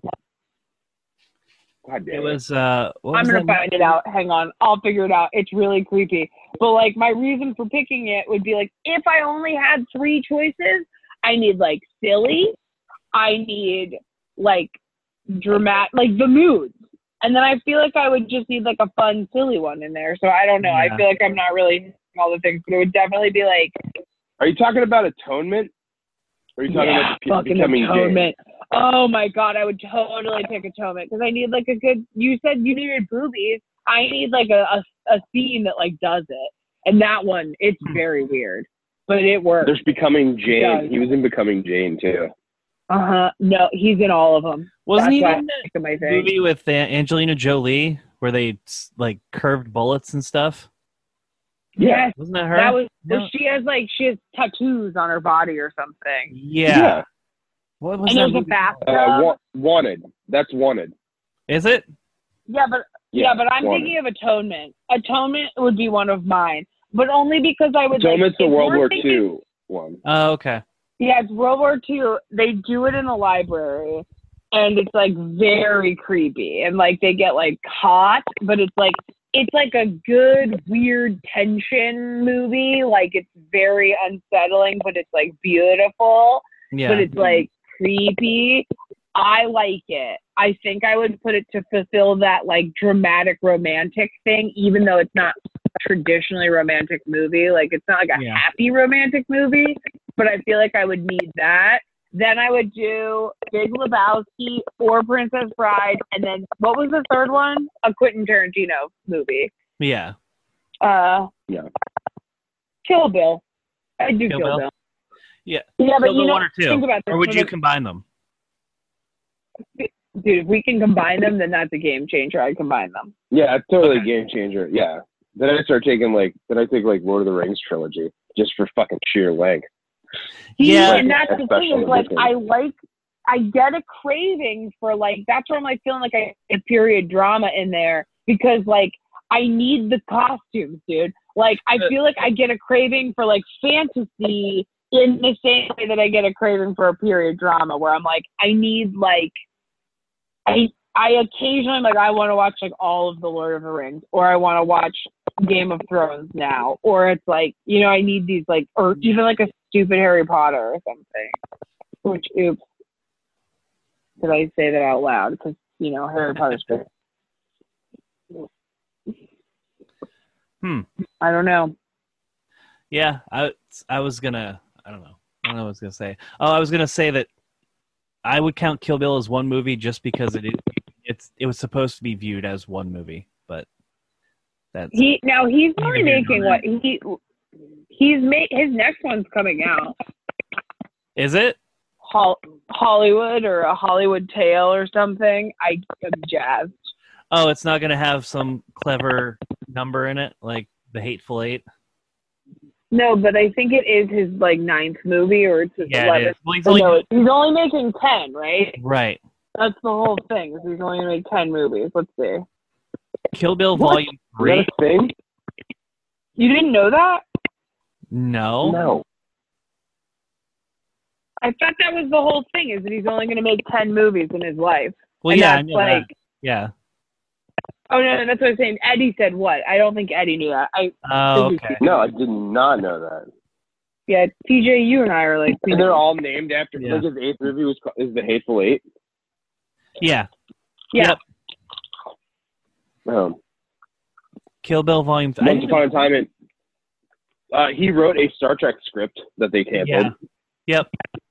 [SPEAKER 5] God damn
[SPEAKER 2] It was. Uh, what
[SPEAKER 4] I'm
[SPEAKER 2] was
[SPEAKER 4] gonna
[SPEAKER 2] that
[SPEAKER 4] find it out. Hang on, I'll figure it out. It's really creepy. But like my reason for picking it would be like if I only had three choices, I need like silly, I need like dramatic, like the moods, and then I feel like I would just need like a fun silly one in there. So I don't know.
[SPEAKER 2] Yeah.
[SPEAKER 4] I feel like I'm not really hitting all the things, but it would definitely be like
[SPEAKER 5] Are you talking about Atonement? Or are you talking
[SPEAKER 4] yeah,
[SPEAKER 5] about the
[SPEAKER 4] fucking
[SPEAKER 5] becoming
[SPEAKER 4] Atonement. Oh my God, I would totally pick Atonement because I need like a good. You said you needed boobies. I need like a, a a scene that like does it, and that one it's
[SPEAKER 2] Hmm.
[SPEAKER 4] very weird, but it works.
[SPEAKER 5] There's Becoming Jane.
[SPEAKER 4] does.
[SPEAKER 5] He was in Becoming Jane too.
[SPEAKER 4] Uh huh. No, he's in all of them.
[SPEAKER 2] Wasn't
[SPEAKER 4] That's
[SPEAKER 2] he
[SPEAKER 4] why
[SPEAKER 2] in
[SPEAKER 4] I
[SPEAKER 2] that
[SPEAKER 4] picked my thing.
[SPEAKER 2] movie with uh, Angelina Jolie where they like curved bullets and stuff?
[SPEAKER 4] Yes,
[SPEAKER 2] Wasn't that her?
[SPEAKER 4] that was.
[SPEAKER 2] No.
[SPEAKER 4] Well, she has like she has tattoos on her body or something.
[SPEAKER 2] Yeah. What was
[SPEAKER 4] And
[SPEAKER 2] that
[SPEAKER 4] there's a
[SPEAKER 2] movie?
[SPEAKER 4] bathtub.
[SPEAKER 5] Uh, wa- wanted. That's Wanted.
[SPEAKER 2] Is it?
[SPEAKER 4] yeah, but yeah, but I'm
[SPEAKER 5] Wanted.
[SPEAKER 4] thinking of Atonement. Atonement would be one of mine, but only because I would.
[SPEAKER 5] Atonement's
[SPEAKER 4] like,
[SPEAKER 5] the
[SPEAKER 4] if
[SPEAKER 5] World
[SPEAKER 4] we're
[SPEAKER 5] War
[SPEAKER 4] thinking-
[SPEAKER 5] Two one.
[SPEAKER 2] Oh, okay.
[SPEAKER 4] Yeah, it's World War Two. They do it in the library, and it's like very creepy, and like they get like caught, but it's like it's like a good weird tension movie. Like it's very unsettling, but it's like beautiful,
[SPEAKER 2] Yeah.
[SPEAKER 4] but it's like creepy. I like it. I think I would put it to fulfill that like dramatic romantic thing, even though it's not a traditionally romantic movie. Like it's not like a
[SPEAKER 2] Yeah.
[SPEAKER 4] happy romantic movie, but I feel like I would need that. Then I would do Big Lebowski or Princess Bride, and then what was the third one? A Quentin Tarantino movie.
[SPEAKER 2] Yeah.
[SPEAKER 4] Uh,
[SPEAKER 5] Yeah.
[SPEAKER 4] Kill Bill. I do
[SPEAKER 2] Kill
[SPEAKER 4] Kill,
[SPEAKER 2] Bill?
[SPEAKER 4] Bill.
[SPEAKER 2] Yeah.
[SPEAKER 4] Yeah, but
[SPEAKER 2] Kill
[SPEAKER 4] you
[SPEAKER 2] Bill
[SPEAKER 4] know,
[SPEAKER 2] one or two?
[SPEAKER 4] think about this.
[SPEAKER 2] Or would
[SPEAKER 4] for
[SPEAKER 2] you
[SPEAKER 4] the-
[SPEAKER 2] combine them?
[SPEAKER 4] dude, if we can combine them, then that's a game changer. I'd combine them.
[SPEAKER 5] Yeah, it's totally
[SPEAKER 2] Okay.
[SPEAKER 5] a game changer. Yeah. Then I start taking like then I take like Lord of the Rings trilogy just for fucking sheer length.
[SPEAKER 2] Yeah.
[SPEAKER 4] and that's the thing
[SPEAKER 5] Special
[SPEAKER 4] is like
[SPEAKER 5] edition.
[SPEAKER 4] I like I get a craving for like that's where I'm like feeling like I a period drama in there because like I need the costumes, dude. Like I feel like I get a craving for like fantasy in the same way that I get a craving for a period drama where I'm like I need like I I occasionally like I want to watch like all of the Lord of the Rings or I want to watch Game of Thrones now or it's like you know I need these like or even like a stupid Harry Potter or something. Which oops, did I say that out loud? Because you know Harry Potter's good.
[SPEAKER 2] Hmm.
[SPEAKER 4] I don't know.
[SPEAKER 2] Yeah. I I was gonna. I don't know. I don't know what I was gonna say. Oh, I was gonna say that I would count Kill Bill as one movie just because it is, it's it was supposed to be viewed as one movie, but that's
[SPEAKER 4] He now he's only
[SPEAKER 2] Neither here
[SPEAKER 4] making
[SPEAKER 2] nor
[SPEAKER 4] what he he's made his next one's coming out.
[SPEAKER 2] is it?
[SPEAKER 4] Hol- Hollywood or a Hollywood Tale or something. I am jazzed.
[SPEAKER 2] Oh, it's not going to have some clever number in it, like The Hateful Eight?
[SPEAKER 4] No, but I think it is his like ninth movie, or it's his
[SPEAKER 2] Yeah, it
[SPEAKER 4] eleventh.
[SPEAKER 2] is. Well, he's
[SPEAKER 4] Oh,
[SPEAKER 2] only,
[SPEAKER 4] no, he's only making ten, right?
[SPEAKER 2] right.
[SPEAKER 4] That's the whole thing. Is he's only gonna make ten movies. Let's see.
[SPEAKER 2] Kill Bill
[SPEAKER 5] What?
[SPEAKER 2] Volume
[SPEAKER 5] Is
[SPEAKER 2] three?
[SPEAKER 5] that a thing?
[SPEAKER 4] You didn't know that?
[SPEAKER 2] No.
[SPEAKER 5] No.
[SPEAKER 4] I thought that was the whole thing. Is that he's only gonna make ten movies in his life.
[SPEAKER 2] Well,
[SPEAKER 4] And
[SPEAKER 2] yeah, I
[SPEAKER 4] that's
[SPEAKER 2] know
[SPEAKER 4] like,
[SPEAKER 2] that. Yeah.
[SPEAKER 4] Oh no, no, that's what I'm saying. Eddie said what? I don't think Eddie knew that. I
[SPEAKER 2] Oh, okay.
[SPEAKER 5] No, I did not know that.
[SPEAKER 4] yeah, T J, you and I are like.
[SPEAKER 5] And they're all named after.
[SPEAKER 2] Yeah.
[SPEAKER 5] Like his eighth movie was ca- is The Hateful Eight.
[SPEAKER 2] Yeah.
[SPEAKER 4] Yeah.
[SPEAKER 2] Yep.
[SPEAKER 5] Um,
[SPEAKER 2] Kill Bill Volume three.
[SPEAKER 5] Once upon a time, it, uh, he wrote a Star Trek script that they canceled.
[SPEAKER 2] Yeah. Yep.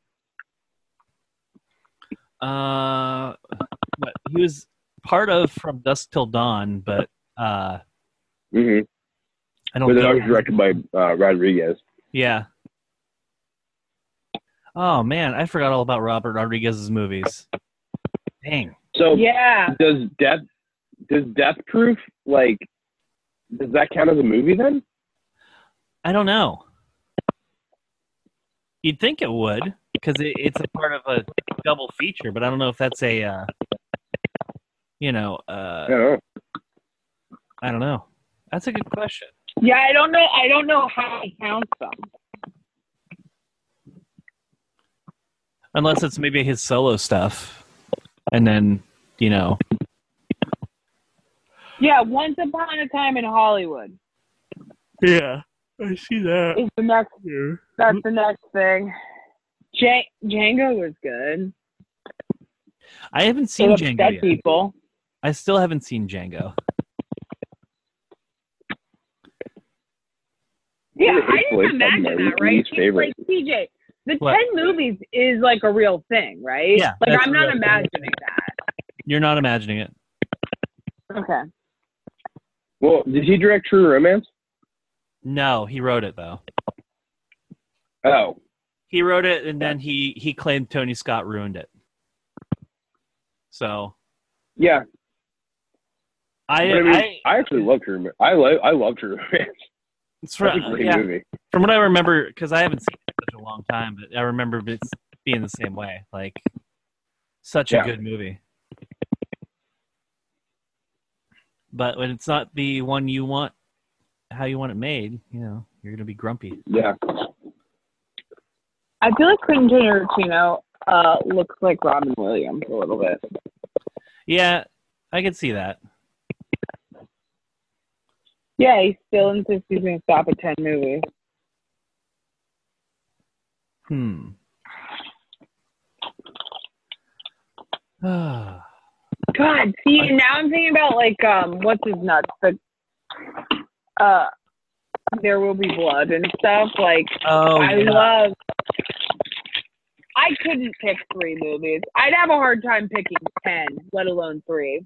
[SPEAKER 2] Uh, but he was part of From Dusk Till Dawn, but uh,
[SPEAKER 5] Mm-hmm.
[SPEAKER 2] I don't
[SPEAKER 5] But that
[SPEAKER 2] think.
[SPEAKER 5] was directed by uh, Rodriguez.
[SPEAKER 2] Yeah. Oh man, I forgot all about Robert Rodriguez's movies. Dang.
[SPEAKER 5] So
[SPEAKER 4] Yeah.
[SPEAKER 5] does Death does Death Proof like does that count as a movie then?
[SPEAKER 2] I don't know. You'd think it would, because it, it's a part of a double feature, but I don't know if that's a, uh, you know,
[SPEAKER 5] I
[SPEAKER 2] uh,
[SPEAKER 5] don't know.
[SPEAKER 2] I don't know. That's a good question.
[SPEAKER 4] Yeah, I don't know. I don't know how he counts them.
[SPEAKER 2] Unless it's maybe his solo stuff, and then you know.
[SPEAKER 4] Yeah, Once Upon a Time in Hollywood
[SPEAKER 2] Yeah, I see that.
[SPEAKER 4] is the next. That's the next thing. J- Django was good.
[SPEAKER 2] I haven't seen
[SPEAKER 4] It
[SPEAKER 2] Django
[SPEAKER 4] upset
[SPEAKER 2] yet.
[SPEAKER 4] people.
[SPEAKER 2] I still haven't seen Django.
[SPEAKER 4] Yeah,
[SPEAKER 5] Really
[SPEAKER 4] I
[SPEAKER 5] hateful.
[SPEAKER 4] didn't
[SPEAKER 5] It's probably
[SPEAKER 4] imagine
[SPEAKER 5] my
[SPEAKER 4] that, right?
[SPEAKER 5] least favorite.
[SPEAKER 4] Like T J, the
[SPEAKER 2] What?
[SPEAKER 4] ten movies is like a real thing, right?
[SPEAKER 2] Yeah,
[SPEAKER 4] Like
[SPEAKER 2] that's
[SPEAKER 4] I'm
[SPEAKER 2] a
[SPEAKER 4] not
[SPEAKER 2] real thing.
[SPEAKER 4] imagining that.
[SPEAKER 2] You're not imagining it.
[SPEAKER 4] Okay.
[SPEAKER 5] Well, did he direct True Romance?
[SPEAKER 2] No, he wrote it though.
[SPEAKER 5] Oh,
[SPEAKER 2] He wrote it, and then he he claimed Tony Scott ruined it. So
[SPEAKER 5] yeah.
[SPEAKER 2] I
[SPEAKER 5] But I, mean,
[SPEAKER 2] I,
[SPEAKER 5] I actually love True Romance. I love I love True Romance.
[SPEAKER 2] it's from,
[SPEAKER 5] That's a great
[SPEAKER 2] yeah,
[SPEAKER 5] movie.
[SPEAKER 2] from what I remember, because I haven't seen it in such a long time, but I remember it being the same way. Like such a
[SPEAKER 5] Yeah.
[SPEAKER 2] good movie. But when it's not the one you want, how you want it made, you know, you're gonna be grumpy.
[SPEAKER 5] Yeah.
[SPEAKER 4] I feel like Quentin Tarantino uh, looks like Robin Williams a little bit.
[SPEAKER 2] Yeah, I could see that.
[SPEAKER 4] Yeah, he still insists he's going to stop at ten movies.
[SPEAKER 2] Hmm. Ah.
[SPEAKER 4] God, see, and now I'm thinking about like um, what's his nuts? The uh, There Will Be Blood and stuff. Like,
[SPEAKER 2] Oh,
[SPEAKER 4] I
[SPEAKER 2] yeah.
[SPEAKER 4] love. I couldn't pick three movies. I'd have a hard time picking ten, let alone three.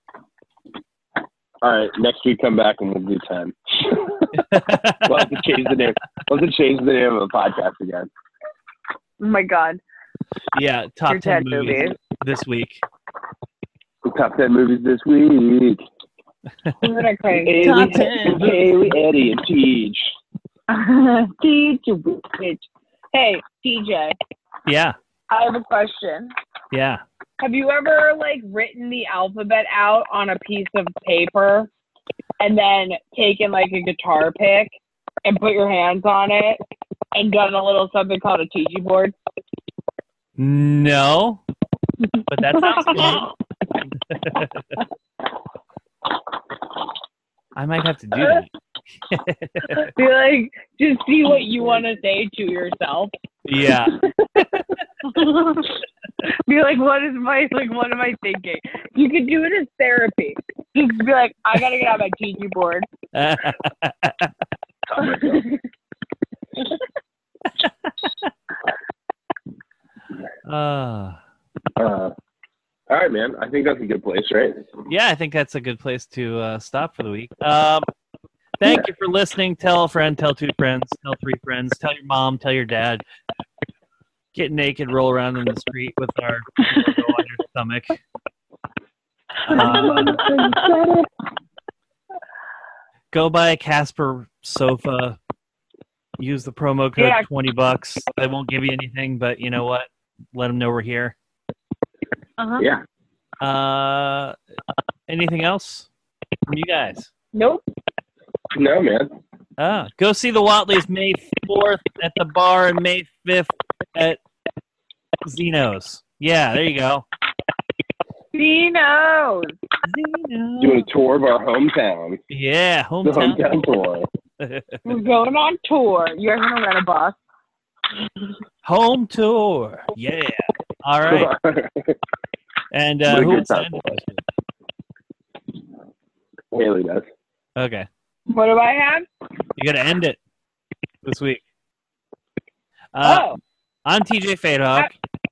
[SPEAKER 5] All right. Next week, come back and we'll do ten. We'll have to change the name. We'll have to change the name of the podcast again.
[SPEAKER 4] Oh my God,
[SPEAKER 2] Yeah, top
[SPEAKER 4] your
[SPEAKER 2] ten
[SPEAKER 4] ten
[SPEAKER 2] movies
[SPEAKER 4] movies.
[SPEAKER 2] this week.
[SPEAKER 5] The top ten movies this week.
[SPEAKER 4] Who would I crank?
[SPEAKER 2] Top ten.
[SPEAKER 5] Haley, Eddie, and Teej.
[SPEAKER 4] Teach you, bitch. Hey, T J,
[SPEAKER 2] Yeah,
[SPEAKER 4] I have a question.
[SPEAKER 2] yeah.
[SPEAKER 4] Have you ever like written the alphabet out on a piece of paper and then taken like a guitar pick and put your hands on it and done a little something called a Ouija board?
[SPEAKER 2] No, but that sounds good. I might have to do that.
[SPEAKER 4] Be like, just see what you want to say to yourself.
[SPEAKER 2] Yeah.
[SPEAKER 4] Be like, what is my like? What am I thinking? You could do it as therapy. Just be like, I gotta get out my Ouija board.
[SPEAKER 5] Oh my God.
[SPEAKER 2] uh,
[SPEAKER 5] Uh, all right, man. I think that's a good place, right?
[SPEAKER 2] yeah, I think that's a good place to uh, stop for the week. Um, thank you for listening. Tell a friend, tell two friends, tell three friends, tell your mom, tell your dad. Get naked, roll around in the street with our logo on your stomach. Uh, go buy a Casper sofa. Use the promo code
[SPEAKER 4] Yeah.
[SPEAKER 2] twenty bucks. They won't give you anything, but you know what? Let them know we're here.
[SPEAKER 4] Uh-huh.
[SPEAKER 5] Yeah.
[SPEAKER 2] Uh, anything else from you guys?
[SPEAKER 4] Nope.
[SPEAKER 5] No, man.
[SPEAKER 2] Ah, go see the Watleys May fourth at the bar and May fifth at Zeno's. Yeah, there you go.
[SPEAKER 4] Zeno's.
[SPEAKER 2] Zeno's.
[SPEAKER 5] Doing a tour of our hometown.
[SPEAKER 2] Yeah,
[SPEAKER 5] The
[SPEAKER 2] hometown.
[SPEAKER 5] hometown tour.
[SPEAKER 4] We're going on tour. You guys want to rent a bus?
[SPEAKER 2] Home tour. Yeah. All right. And uh,
[SPEAKER 5] What a
[SPEAKER 2] who
[SPEAKER 5] good
[SPEAKER 2] would send
[SPEAKER 5] time.
[SPEAKER 2] it?
[SPEAKER 5] Haley does.
[SPEAKER 2] Okay.
[SPEAKER 4] What do I have?
[SPEAKER 2] You got to end it this week. Uh,
[SPEAKER 4] Oh.
[SPEAKER 2] I'm T J Fadehawk.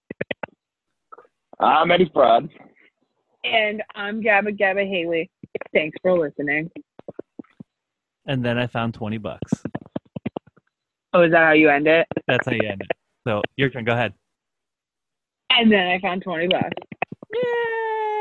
[SPEAKER 5] I'm Eddie Fraud.
[SPEAKER 4] And I'm Gabba Gabba Haley. Thanks for listening.
[SPEAKER 2] And then I found twenty bucks.
[SPEAKER 4] Oh, is that how you end it?
[SPEAKER 2] That's how you end it. So your turn. Go ahead.
[SPEAKER 4] And then I found twenty bucks.
[SPEAKER 2] Yay!